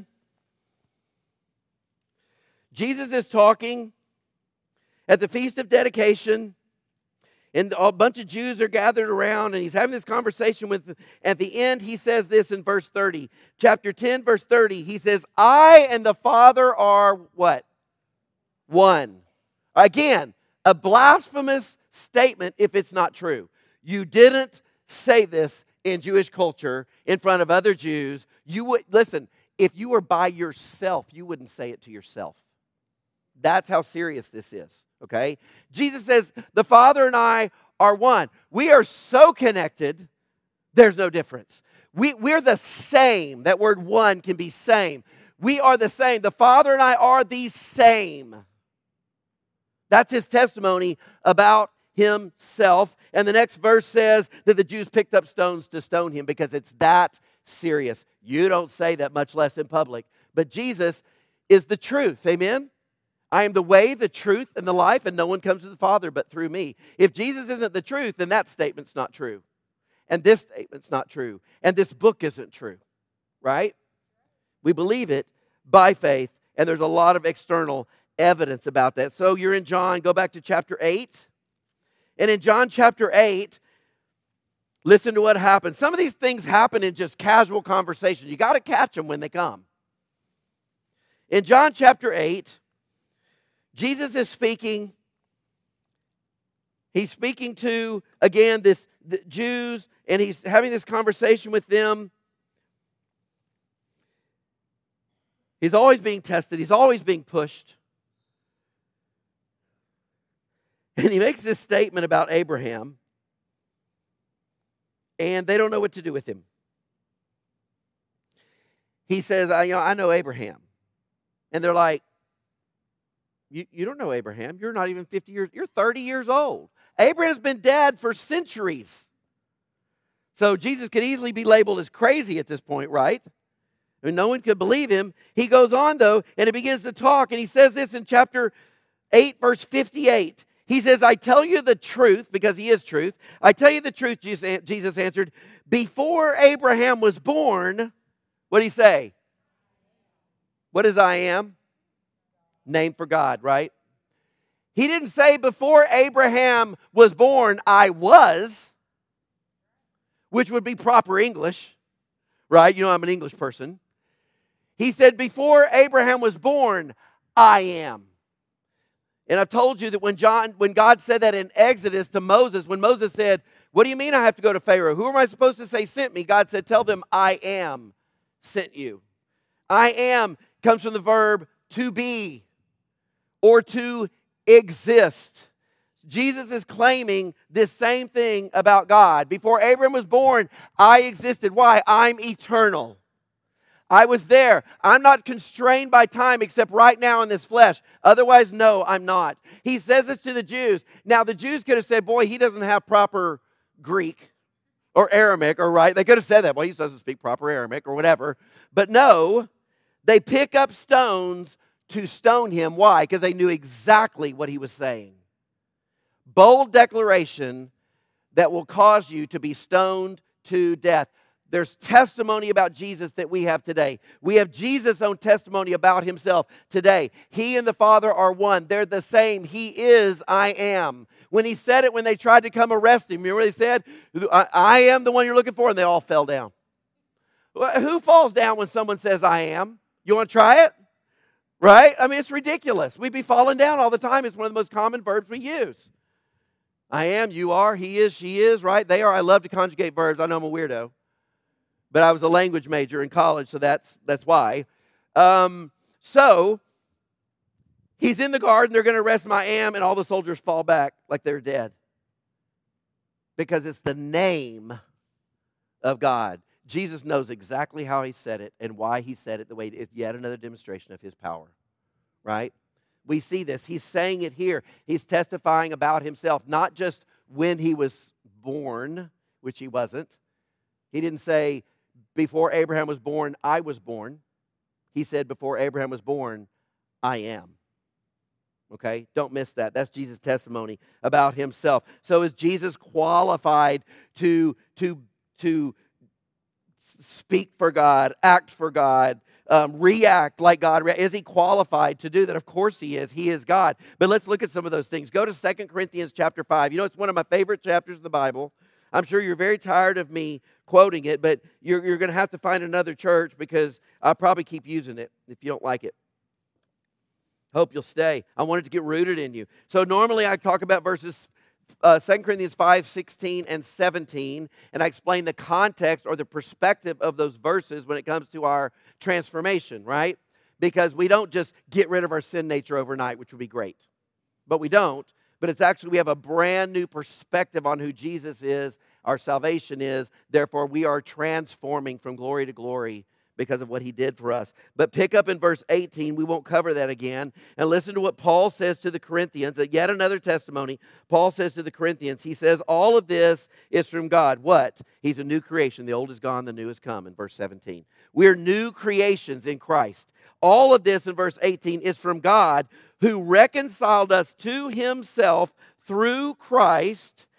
Speaker 1: Jesus is talking at the Feast of Dedication, and a bunch of Jews are gathered around, and he's having this conversation with them. At the end, he says this in verse thirty. Chapter ten, verse thirty, he says, I and the Father are what? One. Again, a blasphemous statement if it's not true. You didn't say this in Jewish culture in front of other Jews. You would, listen, if you were by yourself, you wouldn't say it to yourself. That's how serious this is, okay? Jesus says, the Father and I are one. We are so connected, there's no difference. We, we're the same. That word one can be same. We are the same. The Father and I are the same. That's his testimony about himself. And the next verse says that the Jews picked up stones to stone him because it's that serious. You don't say that, much less in public. But Jesus is the truth. Amen? I am the way, the truth, and the life, and no one comes to the Father but through me. If Jesus isn't the truth, then that statement's not true. And this statement's not true. And this book isn't true. Right? We believe it by faith, and there's a lot of external evidence about that. So you're in John, go back to chapter eight. And in John chapter eight, listen to what happens. Some of these things happen in just casual conversation. You got to catch them when they come. In John chapter eight, Jesus is speaking. He's speaking to, again, this the Jews, and he's having this conversation with them. He's always being tested. He's always being pushed. And he makes this statement about Abraham, and they don't know what to do with him. He says, I, you know, I know Abraham. And they're like, you, you don't know Abraham. You're not even fifty years, you're thirty years old. Abraham's been dead for centuries. So Jesus could easily be labeled as crazy at this point, right? I mean, no one could believe him. He goes on, though, and he begins to talk, and he says this in chapter eight, verse fifty-eight. He says, I tell you the truth, because he is truth. I tell you the truth, Jesus answered. Before Abraham was born, what did he say? What is I am? Name for God, right? He didn't say before Abraham was born, I was, which would be proper English, right? You know, I'm an English person. He said, before Abraham was born, I am. And I've told you that when John, when God said that in Exodus to Moses, when Moses said, what do you mean I have to go to Pharaoh? Who am I supposed to say sent me? God said, tell them I am sent you. I am comes from the verb to be or to exist. Jesus is claiming this same thing about God. Before Abraham was born, I existed. Why? I'm eternal. I was there. I'm not constrained by time except right now in this flesh. Otherwise, no, I'm not. He says this to the Jews. Now, the Jews could have said, boy, he doesn't have proper Greek or Aramaic, or right? They could have said that. Well, he doesn't speak proper Aramaic or whatever. But no, they pick up stones to stone him. Why? Because they knew exactly what he was saying. Bold declaration that will cause you to be stoned to death. There's testimony about Jesus that we have today. We have Jesus' own testimony about himself today. He and the Father are one. They're the same. He is, I am. When he said it, when they tried to come arrest him, remember what he said? I, I am the one you're looking for, and they all fell down. Who falls down when someone says, I am? You want to try it? Right? I mean, it's ridiculous. We'd be falling down all the time. It's one of the most common verbs we use. I am, you are, he is, she is, right? They are. I love to conjugate verbs. I know I'm a weirdo. But I was a language major in college, so that's that's why. Um, so, he's in the garden, they're going to arrest him, I am, and all the soldiers fall back like they're dead. Because it's the name of God. Jesus knows exactly how he said it and why he said it the way it is. Yet another demonstration of his power, right? We see this. He's saying it here. He's testifying about himself, not just when he was born, which he wasn't. He didn't say, before Abraham was born, I was born. He said, before Abraham was born, I am. Okay? Don't miss that. That's Jesus' testimony about himself. So is Jesus qualified to, to, to speak for God, act for God, um, react like God? Is he qualified to do that? Of course he is. He is God. But let's look at some of those things. Go to Second Corinthians chapter five. You know, it's one of my favorite chapters of the Bible. I'm sure you're very tired of me quoting it, but you're, you're going to have to find another church because I'll probably keep using it if you don't like it. Hope you'll stay. I want it to get rooted in you. So normally I talk about verses uh, Second Corinthians five, sixteen, and seventeen, and I explain the context or the perspective of those verses when it comes to our transformation, right? Because we don't just get rid of our sin nature overnight, which would be great. But we don't. But it's actually, we have a brand new perspective on who Jesus is, our salvation is. Therefore, we are transforming from glory to glory because of what he did for us. But pick up in verse eighteen. We won't cover that again. And listen to what Paul says to the Corinthians. Yet another testimony. Paul says to the Corinthians, he says, all of this is from God. What? He's a new creation. The old is gone, the new has come in verse seventeen. We're new creations in Christ. All of this in verse eighteen is from God, who reconciled us to himself through Christ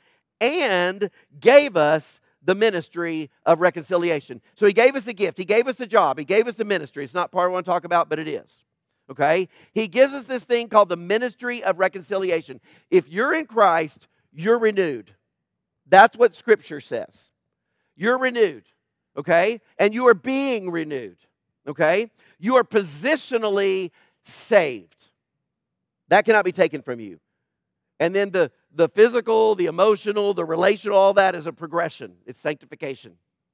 Speaker 1: and gave us the ministry of reconciliation. So he gave us a gift. He gave us a job. He gave us a ministry. It's not part I want to talk about, but it is. Okay? He gives us this thing called the ministry of reconciliation. If you're in Christ, you're renewed. That's what Scripture says. You're renewed. Okay? And you are being renewed. Okay? You are positionally saved. That cannot be taken from you. And then the, the physical, the emotional, the relational, all that is a progression. It's sanctification.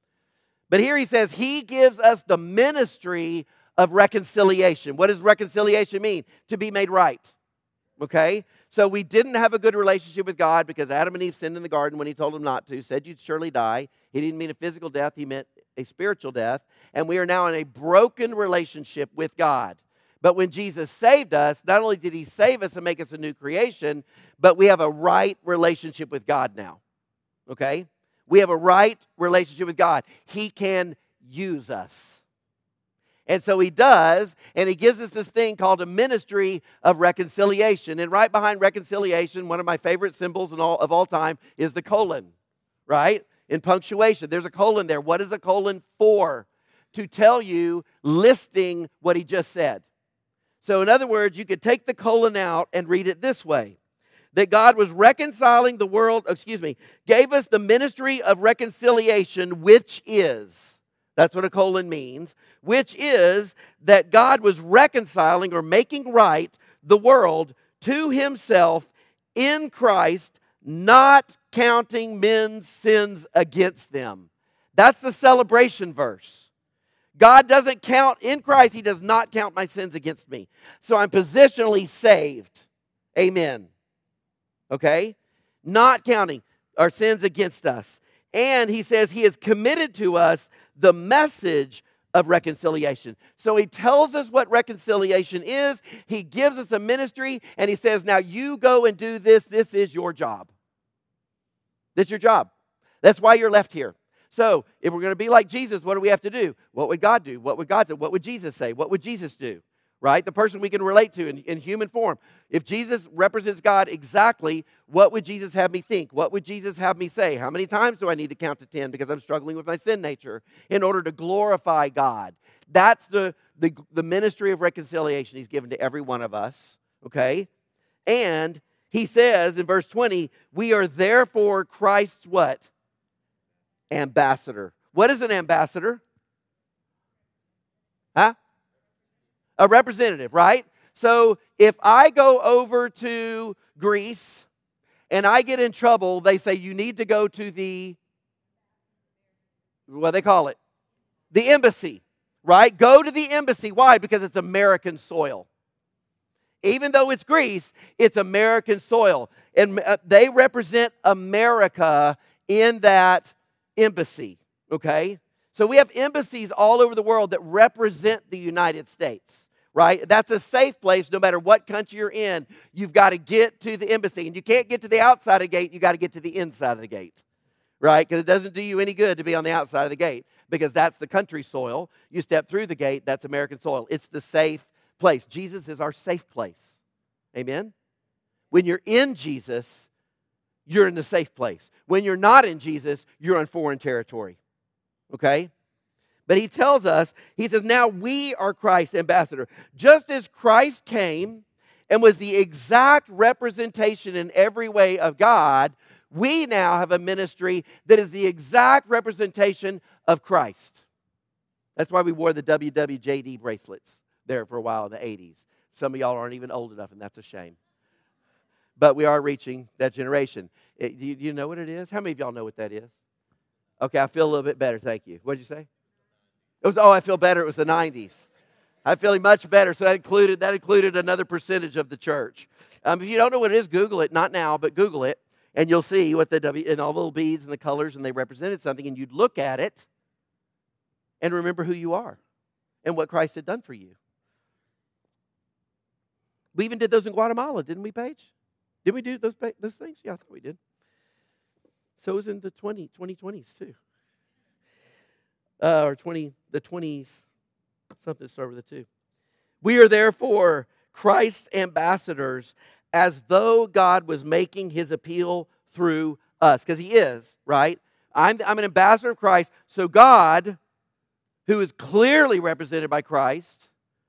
Speaker 1: But here he says he gives us the ministry of reconciliation. What does reconciliation mean? To be made right. Okay? So we didn't have a good relationship with God because Adam and Eve sinned in the garden when he told them not to, said you'd surely die. He didn't mean a physical death, he meant a spiritual death. And we are now in a broken relationship with God. But when Jesus saved us, not only did he save us and make us a new creation, but we have a right relationship with God now. Okay? We have a right relationship with God. He can use us. And so he does, and he gives us this thing called a ministry of reconciliation. And right behind reconciliation, one of my favorite symbols in all, of all time is the colon, right? In punctuation, there's a colon there. What is a colon for? To tell you, listing what he just said. So in other words, you could take the colon out and read it this way. That God was reconciling the world, excuse me, gave us the ministry of reconciliation, which is, that's what a colon means, which is that God was reconciling or making right the world to himself in Christ, not counting men's sins against them. That's the celebration verse. God doesn't count, in Christ, he does not count my sins against me. So I'm positionally saved. Amen. Okay? Not counting our sins against us. And he says he has committed to us the message of reconciliation. So he tells us what reconciliation is. He gives us a ministry, and he says, now you go and do this. This is your job. This is your job. That's why you're left here. So, if we're going to be like Jesus, what do we have to do? What would God do? What would God say? What would Jesus say? What would Jesus do? Right? The person we can relate to in, in human form. If Jesus represents God exactly, what would Jesus have me think? What would Jesus have me say? How many times do I need to count to ten because I'm struggling with my sin nature in order to glorify God? That's the, the, the ministry of reconciliation he's given to every one of us. Okay? And he says in verse twenty, we are therefore Christ's what? Ambassador. What is an ambassador? Huh? A representative, right? So if I go over to Greece and I get in trouble, they say you need to go to the, what do they call it? The embassy, right? Go to the embassy. Why? Because it's American soil. Even though it's Greece, it's American soil. And they represent America in that embassy, okay? So we have embassies all over the world that represent the United States, right? That's a safe place no matter what country you're in. You've got to get to the embassy. And you can't get to the outside of the gate. You've got to get to the inside of the gate, right? Because it doesn't do you any good to be on the outside of the gate because that's the country soil. You step through the gate, that's American soil. It's the safe place. Jesus is our safe place. Amen? When you're in Jesus, you're in the safe place. When you're not in Jesus, you're on foreign territory. Okay? But he tells us, he says, now we are Christ's ambassador. Just as Christ came and was the exact representation in every way of God, we now have a ministry that is the exact representation of Christ. That's why we wore the W W J D bracelets there for a while in the eighties. Some of y'all aren't even old enough, and that's a shame. But we are reaching that generation. It, do, you, do you know what it is? How many of y'all know what that is? Okay, I feel a little bit better, thank you. What did you say? It was, oh, I feel better. It was the nineties. I'm feeling much better. So that included that included another percentage of the church. Um, if you don't know what it is, Google it. Not now, but Google it, and you'll see what the W and all the little beads and the colors, and they represented something. And you'd look at it and remember who you are and what Christ had done for you. We even did those in Guatemala, didn't we, Paige? Did we do those those things? Yeah, I thought we did. So it was in the twenty, twenty twenties too. Uh, or twenty, the twenties, something started with a two. We are therefore Christ's ambassadors, as though God was making his appeal through us. Because he is, right? I'm, I'm an ambassador of Christ. So God, who is clearly represented by Christ,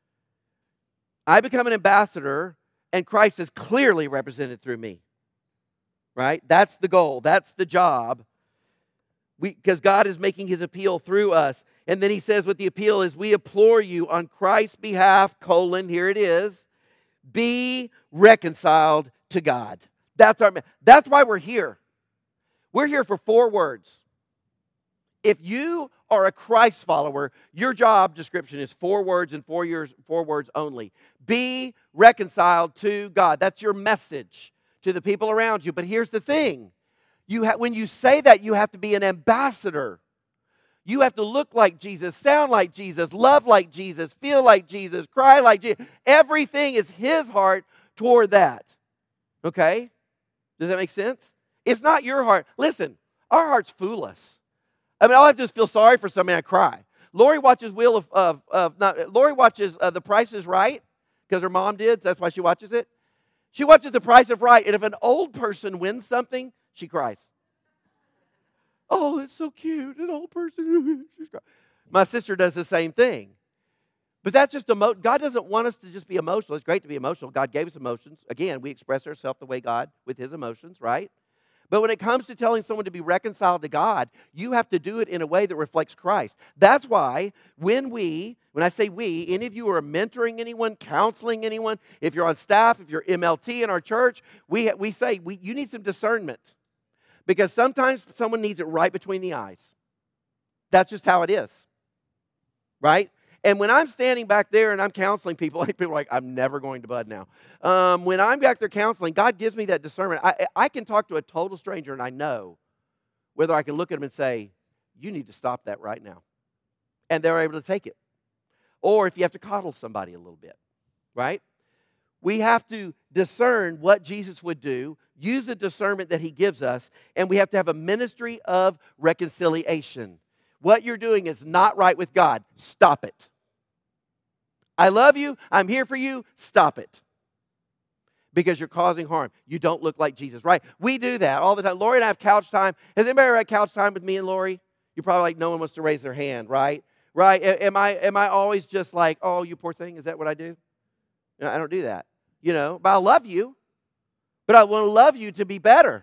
Speaker 1: I become an ambassador, and Christ is clearly represented through me. Right? That's the goal. That's the job. Because God is making his appeal through us. And then he says what the appeal is, we implore you on Christ's behalf, colon, here it is, be reconciled to God. That's our. That's why we're here. We're here for four words. If you are a Christ follower, your job description is four words and four years, four words only. Be reconciled to God. That's your message to the people around you. But here's the thing. You ha- when you say that, you have to be an ambassador. You have to look like Jesus, sound like Jesus, love like Jesus, feel like Jesus, cry like Jesus. Everything is his heart toward that. Okay? Does that make sense? It's not your heart. Listen, our hearts fool us. I mean, all I have to do is feel sorry for somebody and I cry. Lori watches Wheel of, of, of not, Lori watches uh, The Price is Right because her mom did. That's why she watches it. She watches The Price is Right, and if an old person wins something, she cries. Oh, it's so cute. An old person. She's crying. My sister does the same thing. But that's just emo- God doesn't want us to just be emotional. It's great to be emotional. God gave us emotions. Again, we express ourselves the way God with his emotions, right? But when it comes to telling someone to be reconciled to God, you have to do it in a way that reflects Christ. That's why when we, when I say we, any of you are mentoring anyone, counseling anyone, if you're on staff, if you're M L T in our church, we, we say we, you need some discernment. Because sometimes someone needs it right between the eyes. That's just how it is. Right? And when I'm standing back there and I'm counseling people, like people are like, I'm never going to Bud now. Um, when I'm back there counseling, God gives me that discernment. I, I can talk to a total stranger and I know whether I can look at them and say, you need to stop that right now. And they're able to take it. Or if you have to coddle somebody a little bit. Right? We have to discern what Jesus would do, use the discernment that he gives us, and we have to have a ministry of reconciliation. What you're doing is not right with God. Stop it. I love you. I'm here for you. Stop it. Because you're causing harm. You don't look like Jesus, right? We do that all the time. Lori and I have couch time. Has anybody ever had couch time with me and Lori? You're probably like, no one wants to raise their hand, right? Right? Am I, am I always just like, oh, you poor thing? Is that what I do? No, I don't do that. You know, but I love you. But I want to love you to be better.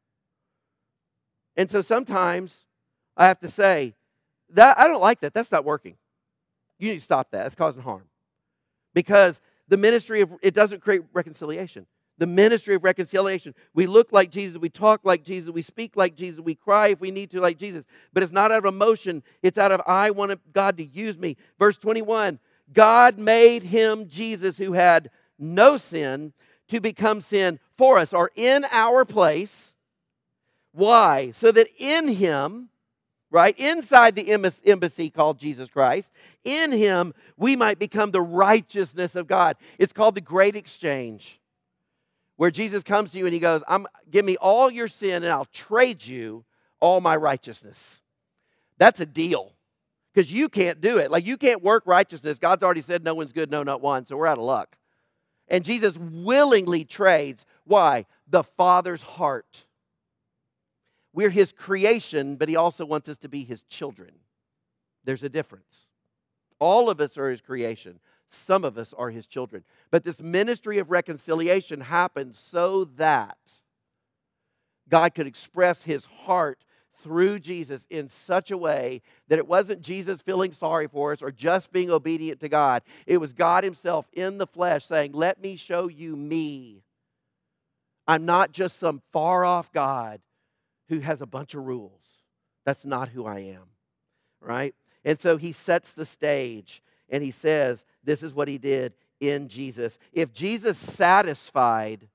Speaker 1: And so sometimes I have to say, that I don't like that. That's not working. You need to stop that. It's causing harm. Because the ministry of, it doesn't create reconciliation. The ministry of reconciliation. We look like Jesus. We talk like Jesus. We speak like Jesus. We cry if we need to like Jesus. But it's not out of emotion. It's out of, I want God to use me. Verse twenty-one, God made him, Jesus, who had no sin, to become sin for us, or in our place. Why? So that in him, right, inside the embassy called Jesus Christ, in him we might become the righteousness of God. It's called the Great Exchange, where Jesus comes to you and he goes, I'm, give me all your sin and I'll trade you all my righteousness. That's a deal. Because you can't do it. Like, you can't work righteousness. God's already said no one's good, no, not one. So we're out of luck. And Jesus willingly trades. Why? The Father's heart. We're His creation, but He also wants us to be His children. There's a difference. All of us are His creation. Some of us are His children. But this ministry of reconciliation happened so that God could express His heart through Jesus in such a way that it wasn't Jesus feeling sorry for us or just being obedient to God. It was God Himself in the flesh saying, let me show you me. I'm not just some far-off God who has a bunch of rules. That's not who I am, right? And so He sets the stage and He says, this is what He did in Jesus. If Jesus satisfied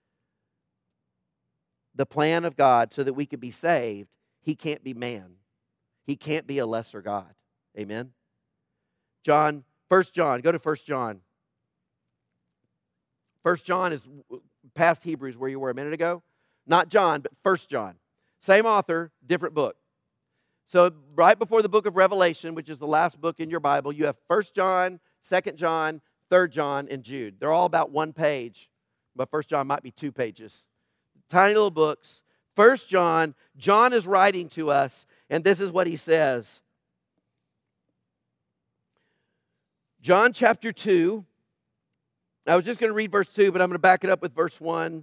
Speaker 1: the plan of God so that we could be saved, He can't be man. He can't be a lesser God. Amen? John, First John, go to First John. First John is past Hebrews where you were a minute ago. Not John, but First John. Same author, different book. So right before the book of Revelation, which is the last book in your Bible, you have First John, Second John, Third John, and Jude. They're all about one page, but First John might be two pages. Tiny little books. First John, John is writing to us, and this is what he says. John chapter two. I was just going to read verse two, but I'm going to back it up with verse one.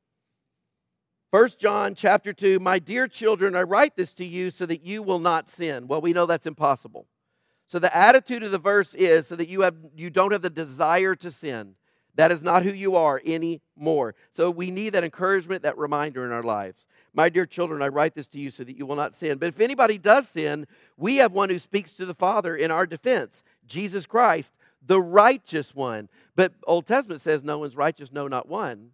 Speaker 1: First John chapter two, my dear children, I write this to you so that you will not sin. Well, we know that's impossible. So the attitude of the verse is so that you have you don't have the desire to sin. That is not who you are anymore. So we need that encouragement, that reminder in our lives. My dear children, I write this to you so that you will not sin. But if anybody does sin, we have one who speaks to the Father in our defense, Jesus Christ, the righteous one. But Old Testament says no one's righteous, no, not one.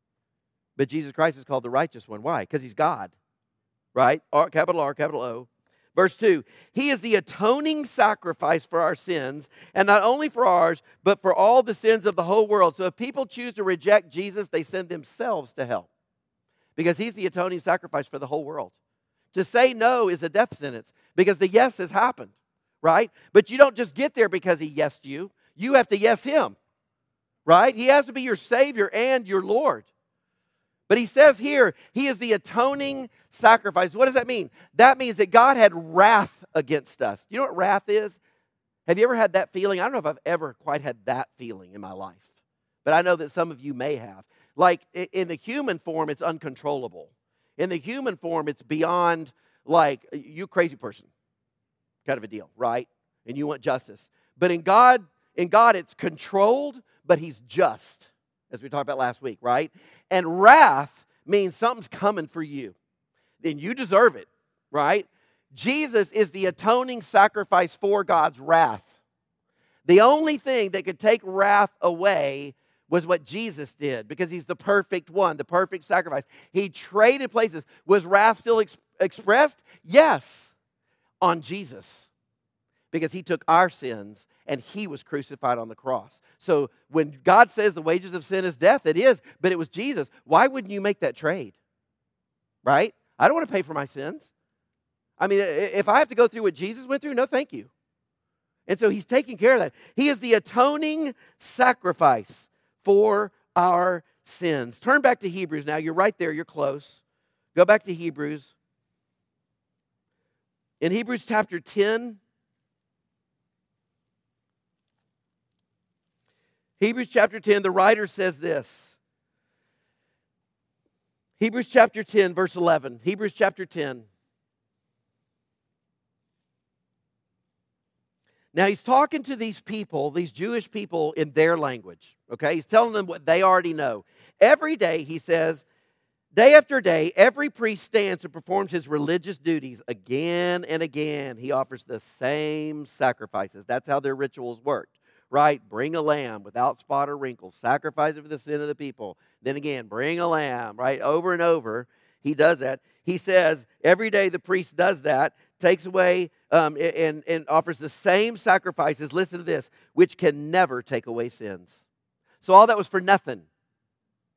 Speaker 1: But Jesus Christ is called the righteous one. Why? Because He's God, right? R, capital R, capital O. Verse two, He is the atoning sacrifice for our sins, and not only for ours, but for all the sins of the whole world. So if people choose to reject Jesus, they send themselves to hell, because He's the atoning sacrifice for the whole world. To say no is a death sentence, because the yes has happened, right? But you don't just get there because He yesed you. You have to yes Him, right? He has to be your Savior and your Lord. But He says here, He is the atoning sacrifice. What does that mean? That means that God had wrath against us. You know what wrath is? Have you ever had that feeling? I don't know if I've ever quite had that feeling in my life. But I know that some of you may have. Like, in the human form, it's uncontrollable. In the human form, it's beyond, like, you crazy person kind of a deal, right? And you want justice. But in God, in God, it's controlled, but He's just, as we talked about last week, right? And wrath means something's coming for you. Then you deserve it, right? Jesus is the atoning sacrifice for God's wrath. The only thing that could take wrath away was what Jesus did, because He's the perfect one, the perfect sacrifice. He traded places. Was wrath still ex- expressed? Yes, on Jesus, because He took our sins and He was crucified on the cross. So when God says the wages of sin is death, it is, but it was Jesus. Why wouldn't you make that trade? Right? I don't want to pay for my sins. I mean, if I have to go through what Jesus went through, no thank you. And so He's taking care of that. He is the atoning sacrifice for our sins. Turn back to Hebrews now. You're right there. You're close. Go back to Hebrews. In Hebrews chapter ten, Hebrews chapter ten, the writer says this. Hebrews chapter ten, verse eleven. Hebrews chapter ten. Now he's talking to these people, these Jewish people, in their language. Okay, he's telling them what they already know. Every day, he says, day after day, every priest stands and performs his religious duties again and again. He offers the same sacrifices. That's how their rituals worked. Right? Bring a lamb without spot or wrinkle. Sacrifice it for the sin of the people. Then again, bring a lamb. Right? Over and over, he does that. He says every day the priest does that, takes away um, and, and offers the same sacrifices. Listen to this, which can never take away sins. So all that was for nothing.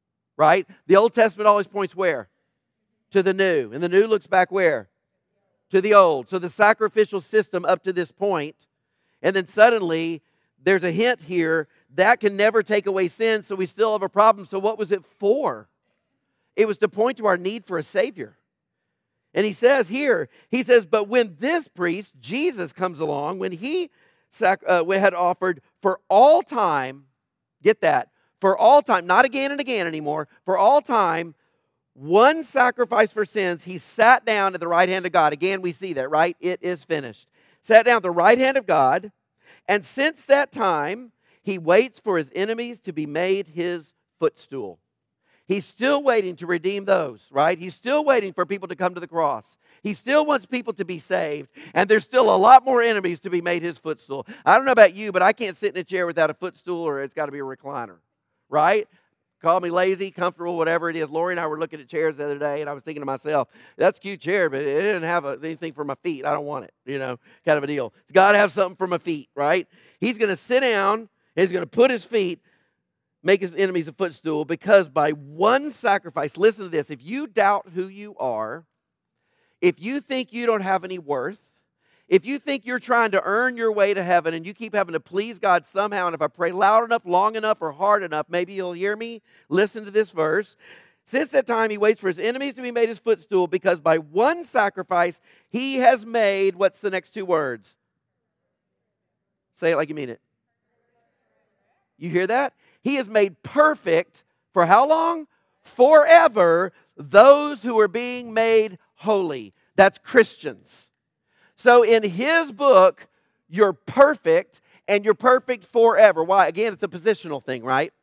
Speaker 1: Right? The Old Testament always points where? To the New. And the New looks back where? to the old. So the sacrificial system up to this point, and then suddenly there's a hint here that can never take away sin, so we still have a problem. So what was it for? It was to point to our need for a Savior. And he says here, he says, but when this priest, Jesus, comes along, when he sac- uh, had offered for all time, get that, for all time, not again and again anymore, for all time, one sacrifice for sins, he sat down at the right hand of God. Again, we see that, right? It is finished. Sat down at the right hand of God, and since that time, he waits for his enemies to be made his footstool. He's still waiting to redeem those, right? He's still waiting for people to come to the cross. He still wants people to be saved, and there's still a lot more enemies to be made his footstool. I don't know about you, but I can't sit in a chair without a footstool, or it's got to be a recliner, right? Call me lazy, comfortable, whatever it is. Lori and I were looking at chairs the other day, and I was thinking to myself, that's a cute chair, but it didn't have a, anything for my feet. I don't want it, you know, kind of a deal. It's got to have something for my feet, right? He's going to sit down, he's going to put his feet, make his enemies a footstool, because by one sacrifice, listen to this, if you doubt who you are, if you think you don't have any worth, if you think you're trying to earn your way to heaven and you keep having to please God somehow, and if I pray loud enough, long enough, or hard enough, maybe you'll hear me, listen to this verse. Since that time, he waits for his enemies to be made his footstool, because by one sacrifice, he has made, what's the next two words? Say it like you mean it. You hear that? He has made perfect, for how long? Forever, those who are being made holy. That's Christians. So in his book, you're perfect, and you're perfect forever. Why? Again, it's a positional thing, right?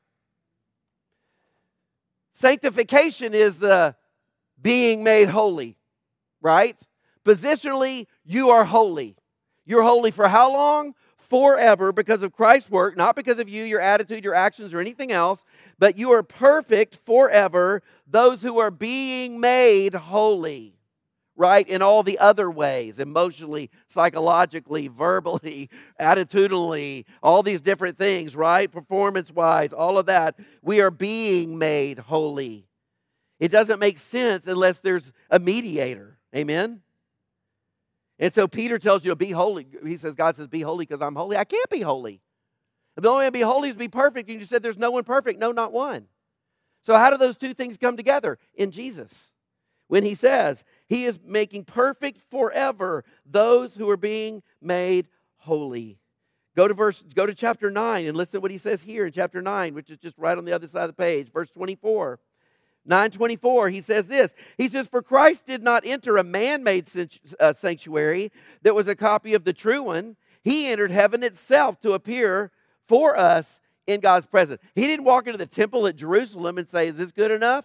Speaker 1: Sanctification is the being made holy, right? Positionally, you are holy. You're holy for how long? Forever, because of Christ's work, not because of you, your attitude, your actions, or anything else, but you are perfect forever, those who are being made holy, right? In all the other ways, emotionally, psychologically, verbally, attitudinally, all these different things, right? Performance-wise, all of that, we are being made holy. It doesn't make sense unless there's a mediator, amen? And so Peter tells you to be holy. He says, God says, be holy because I'm holy. I can't be holy. The only way to be holy is to be perfect. And you said there's no one perfect. No, not one. So how do those two things come together? In Jesus. When he says, he is making perfect forever those who are being made holy. Go to verse, go to chapter nine and listen to what he says here in chapter nine, which is just right on the other side of the page. Verse twenty-four. nine twenty-four, he says this. He says, for Christ did not enter a man-made sanctuary that was a copy of the true one. He entered heaven itself to appear for us in God's presence. He didn't walk into the temple at Jerusalem and say, is this good enough?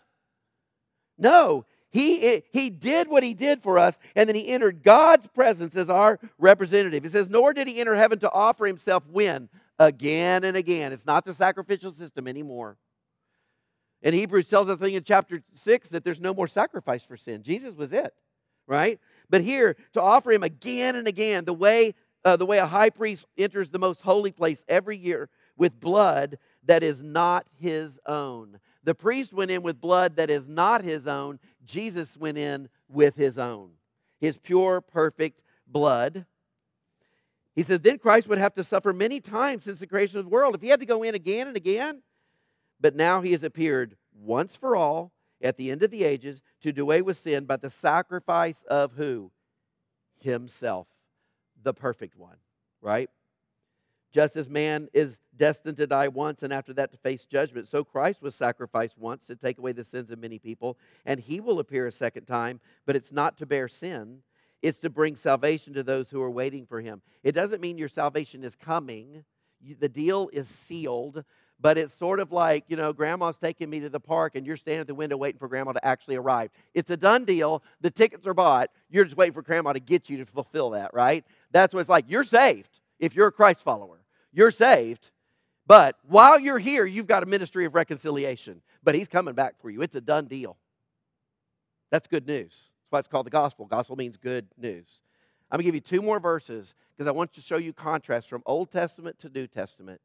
Speaker 1: No. He, he did what he did for us, and then he entered God's presence as our representative. He says, nor did he enter heaven to offer himself when? Again and again. It's not the sacrificial system anymore. And Hebrews tells us, I think in chapter six, that there's no more sacrifice for sin. Jesus was it, right? But here, to offer him again and again, the way, uh, the way a high priest enters the most holy place every year with blood that is not his own. The priest went in with blood that is not his own. Jesus went in with his own, his pure, perfect blood. He says, then Christ would have to suffer many times since the creation of the world. If he had to go in again and again, but now he has appeared once for all at the end of the ages to do away with sin by the sacrifice of who? Himself, the perfect one, right? Just as man is destined to die once and after that to face judgment, so Christ was sacrificed once to take away the sins of many people, and he will appear a second time, but it's not to bear sin. It's to bring salvation to those who are waiting for him. It doesn't mean your salvation is coming. The deal is sealed. But it's sort of like, you know, grandma's taking me to the park and you're standing at the window waiting for grandma to actually arrive. It's a done deal. The tickets are bought. You're just waiting for grandma to get you to fulfill that, right? That's what it's like. You're saved if you're a Christ follower. You're saved. But while you're here, you've got a ministry of reconciliation. But he's coming back for you. It's a done deal. That's good news. That's why it's called the gospel. Gospel means good news. I'm going to give you two more verses because I want to show you contrast from Old Testament to New Testament.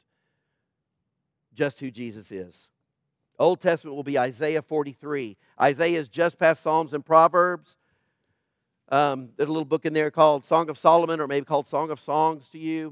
Speaker 1: Just who Jesus is. Old Testament will be Isaiah forty-three. Isaiah is just past Psalms and Proverbs. Um, there's a little book in there called Song of Solomon, or maybe called Song of Songs to you.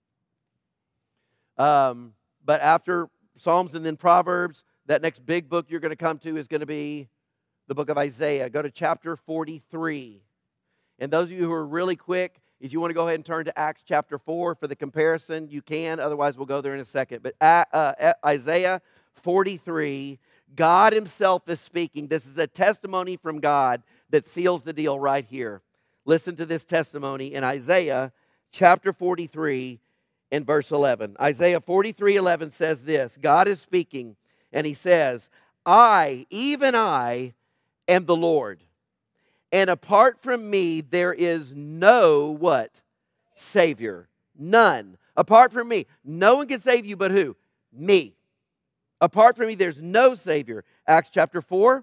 Speaker 1: Um, but after Psalms and then Proverbs, that next big book you're going to come to is going to be the book of Isaiah. Go to chapter forty-three. And those of you who are really quick, if you want to go ahead and turn to Acts chapter four for the comparison, you can. Otherwise, we'll go there in a second. But uh, Isaiah forty-three, God himself is speaking. This is a testimony from God that seals the deal right here. Listen to this testimony in Isaiah chapter forty-three and verse eleven. Isaiah forty-three eleven says this. God is speaking, and he says, I, even I, am the Lord. And apart from me, there is no, what? Savior. None. Apart from me. No one can save you but who? Me. Apart from me, there's no Savior. Acts chapter four,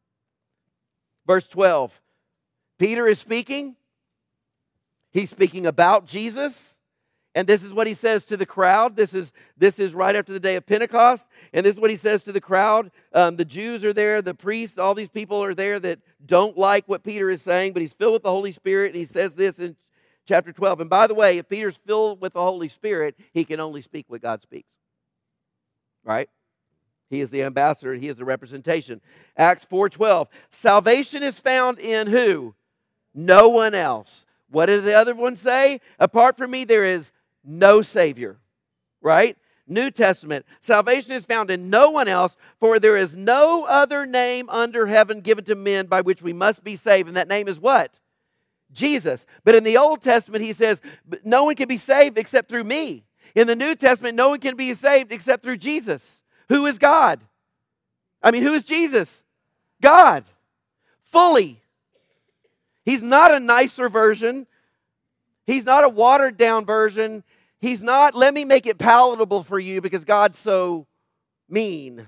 Speaker 1: verse twelve. Peter is speaking. He's speaking about Jesus. And this is what he says to the crowd. This is, this is right after the day of Pentecost. And this is what he says to the crowd. Um, the Jews are there, the priests, all these people are there that don't like what Peter is saying, but he's filled with the Holy Spirit. And he says this in chapter twelve. And by the way, if Peter's filled with the Holy Spirit, he can only speak what God speaks. Right? He is the ambassador. He is the representation. Acts four twelve. Salvation is found in who? No one else. What did the other one say? Apart from me, there is no Savior, right? New Testament. Salvation is found in no one else, for there is no other name under heaven given to men by which we must be saved. And that name is what? Jesus. But in the Old Testament, he says, no one can be saved except through me. In the New Testament, no one can be saved except through Jesus. Who is God? I mean, who is Jesus? God. Fully. He's not a nicer version. He's not a watered down version. He's not, let me make it palatable for you because God's so mean.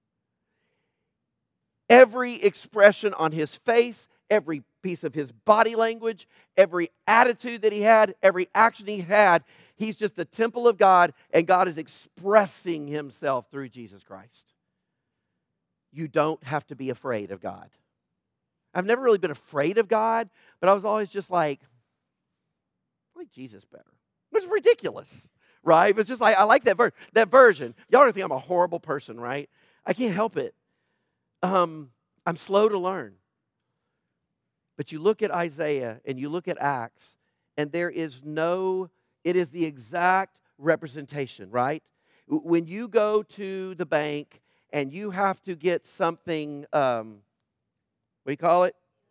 Speaker 1: Every expression on his face, every piece of his body language, every attitude that he had, every action he had, he's just the temple of God, and God is expressing himself through Jesus Christ. You don't have to be afraid of God. I've never really been afraid of God, but I was always just like, I like Jesus better. Which is ridiculous, right? But it's just like, I like that, ver- that version. Y'all don't think I'm a horrible person, right? I can't help it. Um, I'm slow to learn. But you look at Isaiah and you look at Acts, and there is no, it is the exact representation, right? When you go to the bank and you have to get something, um, what do you call it?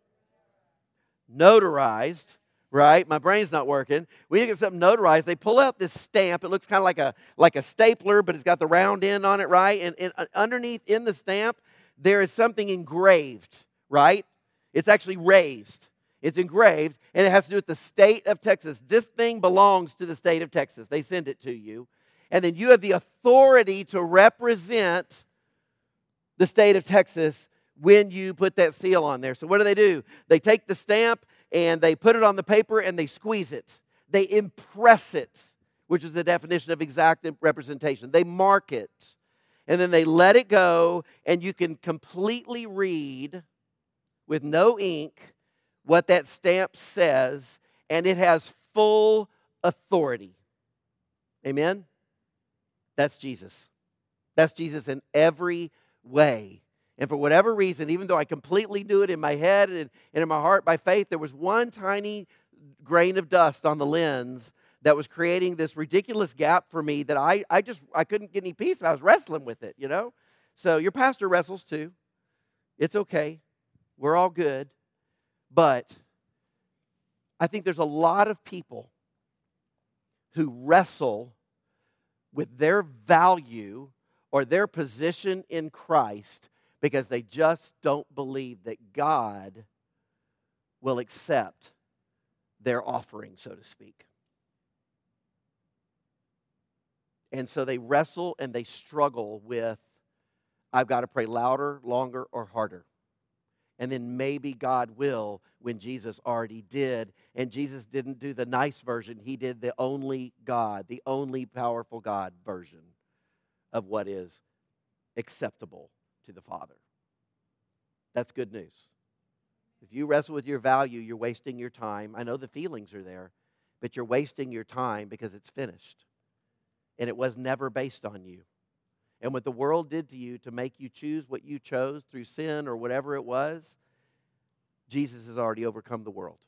Speaker 1: Notarized, right? My brain's not working. When you get something notarized, they pull out this stamp. It looks kind of like a like a stapler, but it's got the round end on it, right? And, and underneath in the stamp, there is something engraved, right? It's actually raised. It's engraved, and it has to do with the state of Texas. This thing belongs to the state of Texas. They send it to you. And then you have the authority to represent the state of Texas when you put that seal on there. So what do they do? They take the stamp and they put it on the paper and they squeeze it. They impress it, which is the definition of exact representation. They mark it. And then they let it go, and you can completely read with no ink what that stamp says, and it has full authority. Amen? That's Jesus. That's Jesus in every way. And for whatever reason, even though I completely knew it in my head and, and in my heart by faith, there was one tiny grain of dust on the lens that was creating this ridiculous gap for me that I, I just, I couldn't get any peace. I was wrestling with it, you know? So your pastor wrestles too. It's okay. We're all good. But I think there's a lot of people who wrestle with their value or their position in Christ because they just don't believe that God will accept their offering, so to speak. And so they wrestle and they struggle with, I've got to pray louder, longer, or harder. And then maybe God will when Jesus already did. And Jesus didn't do the nice version. He did the only God, the only powerful God version of what is acceptable to the Father. That's good news. If you wrestle with your value, you're wasting your time. I know the feelings are there, but you're wasting your time because it's finished. And it was never based on you. And what the world did to you to make you choose what you chose through sin or whatever it was, Jesus has already overcome the world.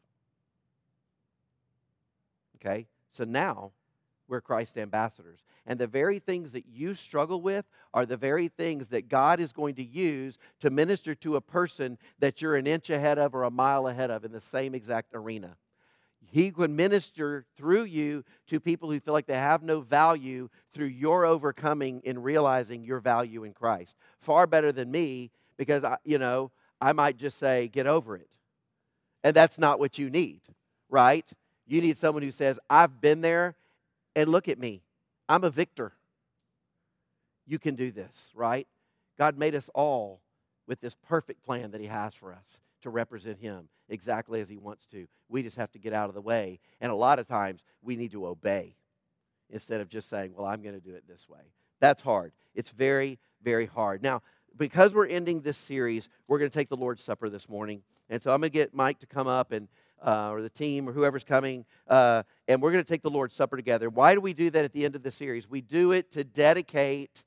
Speaker 1: Okay? So now, we're Christ ambassadors. And the very things that you struggle with are the very things that God is going to use to minister to a person that you're an inch ahead of or a mile ahead of in the same exact arena. He can minister through you to people who feel like they have no value through your overcoming and realizing your value in Christ. Far better than me, because, I, you know, I might just say, get over it. And that's not what you need, right? You need someone who says, I've been there, and look at me. I'm a victor. You can do this, right? God made us all with this perfect plan that He has for us to represent Him exactly as He wants to. We just have to get out of the way. And a lot of times, we need to obey instead of just saying, well, I'm going to do it this way. That's hard. It's very, very hard. Now, because we're ending this series, we're going to take the Lord's Supper this morning. And so I'm going to get Mike to come up and Uh, or the team or whoever's coming, uh, and we're going to take the Lord's Supper together. Why do we do that at the end of the series? We do it to dedicate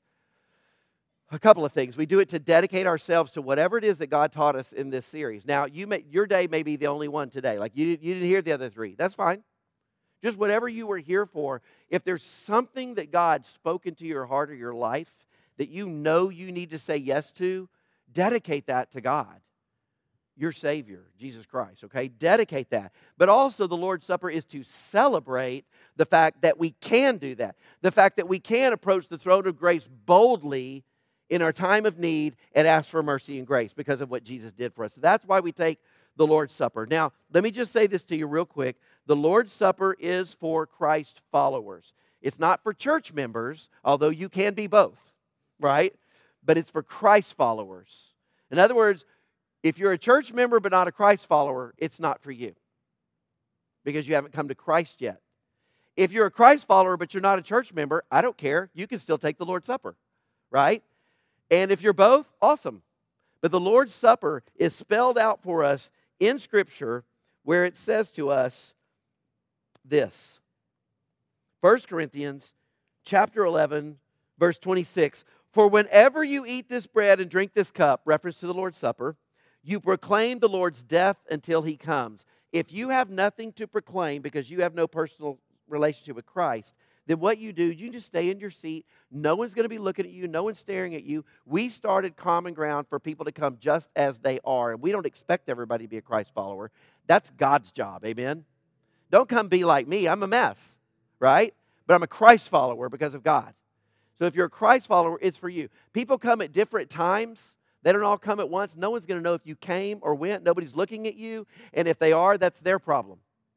Speaker 1: a couple of things. We do it to dedicate ourselves to whatever it is that God taught us in this series. Now, you may, your day may be the only one today. Like, you, you didn't hear the other three. That's fine. Just whatever you were here for. If there's something that God spoke into your heart or your life that you know you need to say yes to, dedicate that to God. Your Savior, Jesus Christ, okay? Dedicate that. But also the Lord's Supper is to celebrate the fact that we can do that. The fact that we can approach the throne of grace boldly in our time of need and ask for mercy and grace because of what Jesus did for us. So that's why we take the Lord's Supper. Now, let me just say this to you real quick. The Lord's Supper is for Christ followers. It's not for church members, although you can be both, right? But it's for Christ followers. In other words, if you're a church member but not a Christ follower, it's not for you because you haven't come to Christ yet. If you're a Christ follower but you're not a church member, I don't care. You can still take the Lord's Supper, right? And if you're both, awesome. But the Lord's Supper is spelled out for us in Scripture where it says to us this. First Corinthians chapter eleven, verse twenty-six. For whenever you eat this bread and drink this cup, reference to the Lord's Supper, you proclaim the Lord's death until He comes. If you have nothing to proclaim because you have no personal relationship with Christ, then what you do, you just stay in your seat. No one's going to be looking at you. No one's staring at you. We started Common Ground for people to come just as they are. And we don't expect everybody to be a Christ follower. That's God's job, amen? Don't come be like me. I'm a mess, right? But I'm a Christ follower because of God. So if you're a Christ follower, it's for you. People come at different times. They don't all come at once. No one's going to know if you came or went. Nobody's looking at you. And if they are, that's their problem.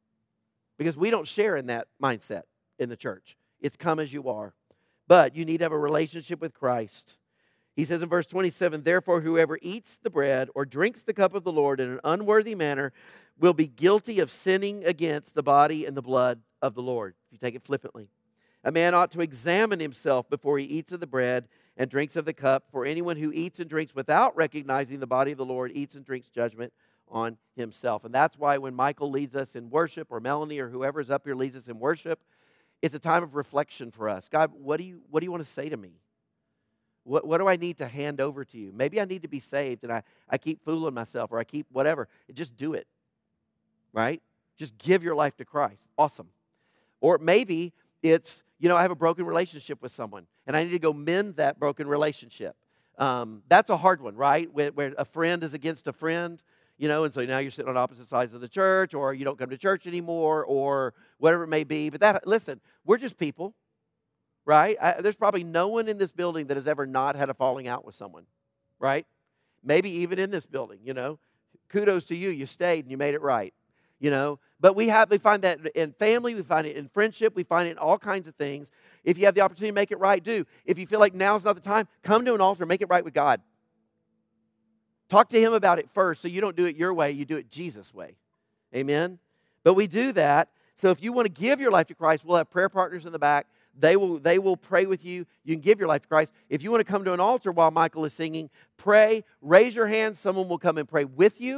Speaker 1: Because we don't share in that mindset in the church. It's come as you are. But you need to have a relationship with Christ. He says in verse twenty-seven, therefore whoever eats the bread or drinks the cup of the Lord in an unworthy manner will be guilty of sinning against the body and the blood of the Lord, if you take it flippantly. A man ought to examine himself before he eats of the bread and drinks of the cup. For anyone who eats and drinks without recognizing the body of the Lord eats and drinks judgment on himself. And that's why when Michael leads us in worship, or Melanie or whoever's up here leads us in worship, it's a time of reflection for us. God, what do you what do you want to say to me? What, what do I need to hand over to you? Maybe I need to be saved and I, I keep fooling myself or I keep whatever. Just do it, right? Just give your life to Christ. Awesome. Or maybe it's, you know, I have a broken relationship with someone, and I need to go mend that broken relationship. Um, that's a hard one, right? Where, where a friend is against a friend, you know, and so now you're sitting on opposite sides of the church, or you don't come to church anymore, or whatever it may be. But that, listen, we're just people, right? I, there's probably no one in this building that has ever not had a falling out with someone, right? Maybe even in this building, you know. Kudos to you. You stayed and you made it right. You know, but we have we find that in family, we find it in friendship, we find it in all kinds of things. If you have the opportunity to make it right, do. If you feel like now's not the time, come to an altar, make it right with God. Talk to Him about it first, so you don't do it your way, you do it Jesus' way. Amen? But we do that. So if you want to give your life to Christ, we'll have prayer partners in the back. They will, they will pray with you. You can give your life to Christ. If you want to come to an altar while Michael is singing, pray, raise your hand. Someone will come and pray with you.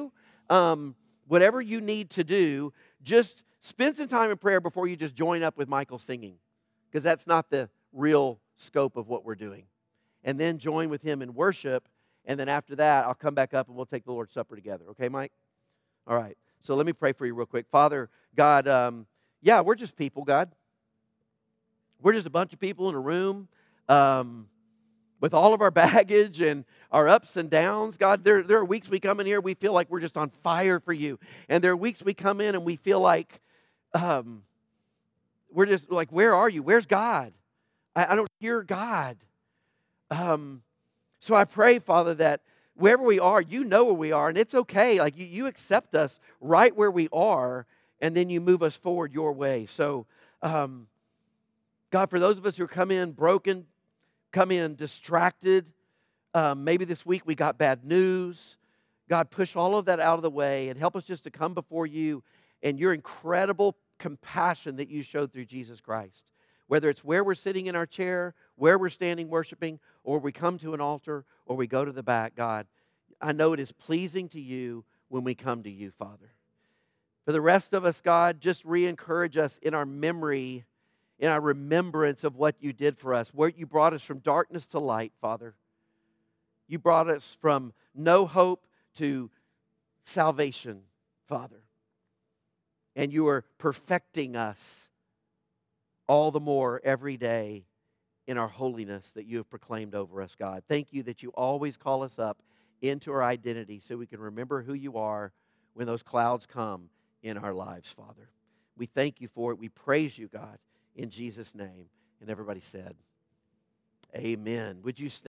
Speaker 1: um, whatever you need to do, just spend some time in prayer before you just join up with Michael singing, because that's not the real scope of what we're doing. And then join with him in worship, and then after that, I'll come back up and we'll take the Lord's Supper together. Okay, Mike? All right. So let me pray for you real quick. Father, God, um, yeah, we're just people, God. We're just a bunch of people in a room um, with all of our baggage and our ups and downs. God, there, there are weeks we come in here, we feel like we're just on fire for you. And there are weeks we come in and we feel like um, we're just like, where are you? Where's God? I, I don't hear God. Um, so I pray, Father, that wherever we are, you know where we are, and it's okay. Like you, you accept us right where we are, and then you move us forward your way. So, um, God, for those of us who come in broken, come in distracted, um, maybe this week we got bad news. God, push all of that out of the way and help us just to come before you and your incredible compassion that you showed through Jesus Christ. Whether it's where we're sitting in our chair, where we're standing worshiping, or we come to an altar, or we go to the back, God, I know it is pleasing to you when we come to you, Father. For the rest of us, God, just re-encourage us in our memory, in our remembrance of what you did for us, where you brought us from darkness to light, Father. You brought us from no hope to salvation, Father. And you are perfecting us all the more every day in our holiness that you have proclaimed over us, God. Thank you that you always call us up into our identity so we can remember who you are when those clouds come in our lives, Father. We thank you for it. We praise you, God, in Jesus' name. And everybody said, amen. Would you stand?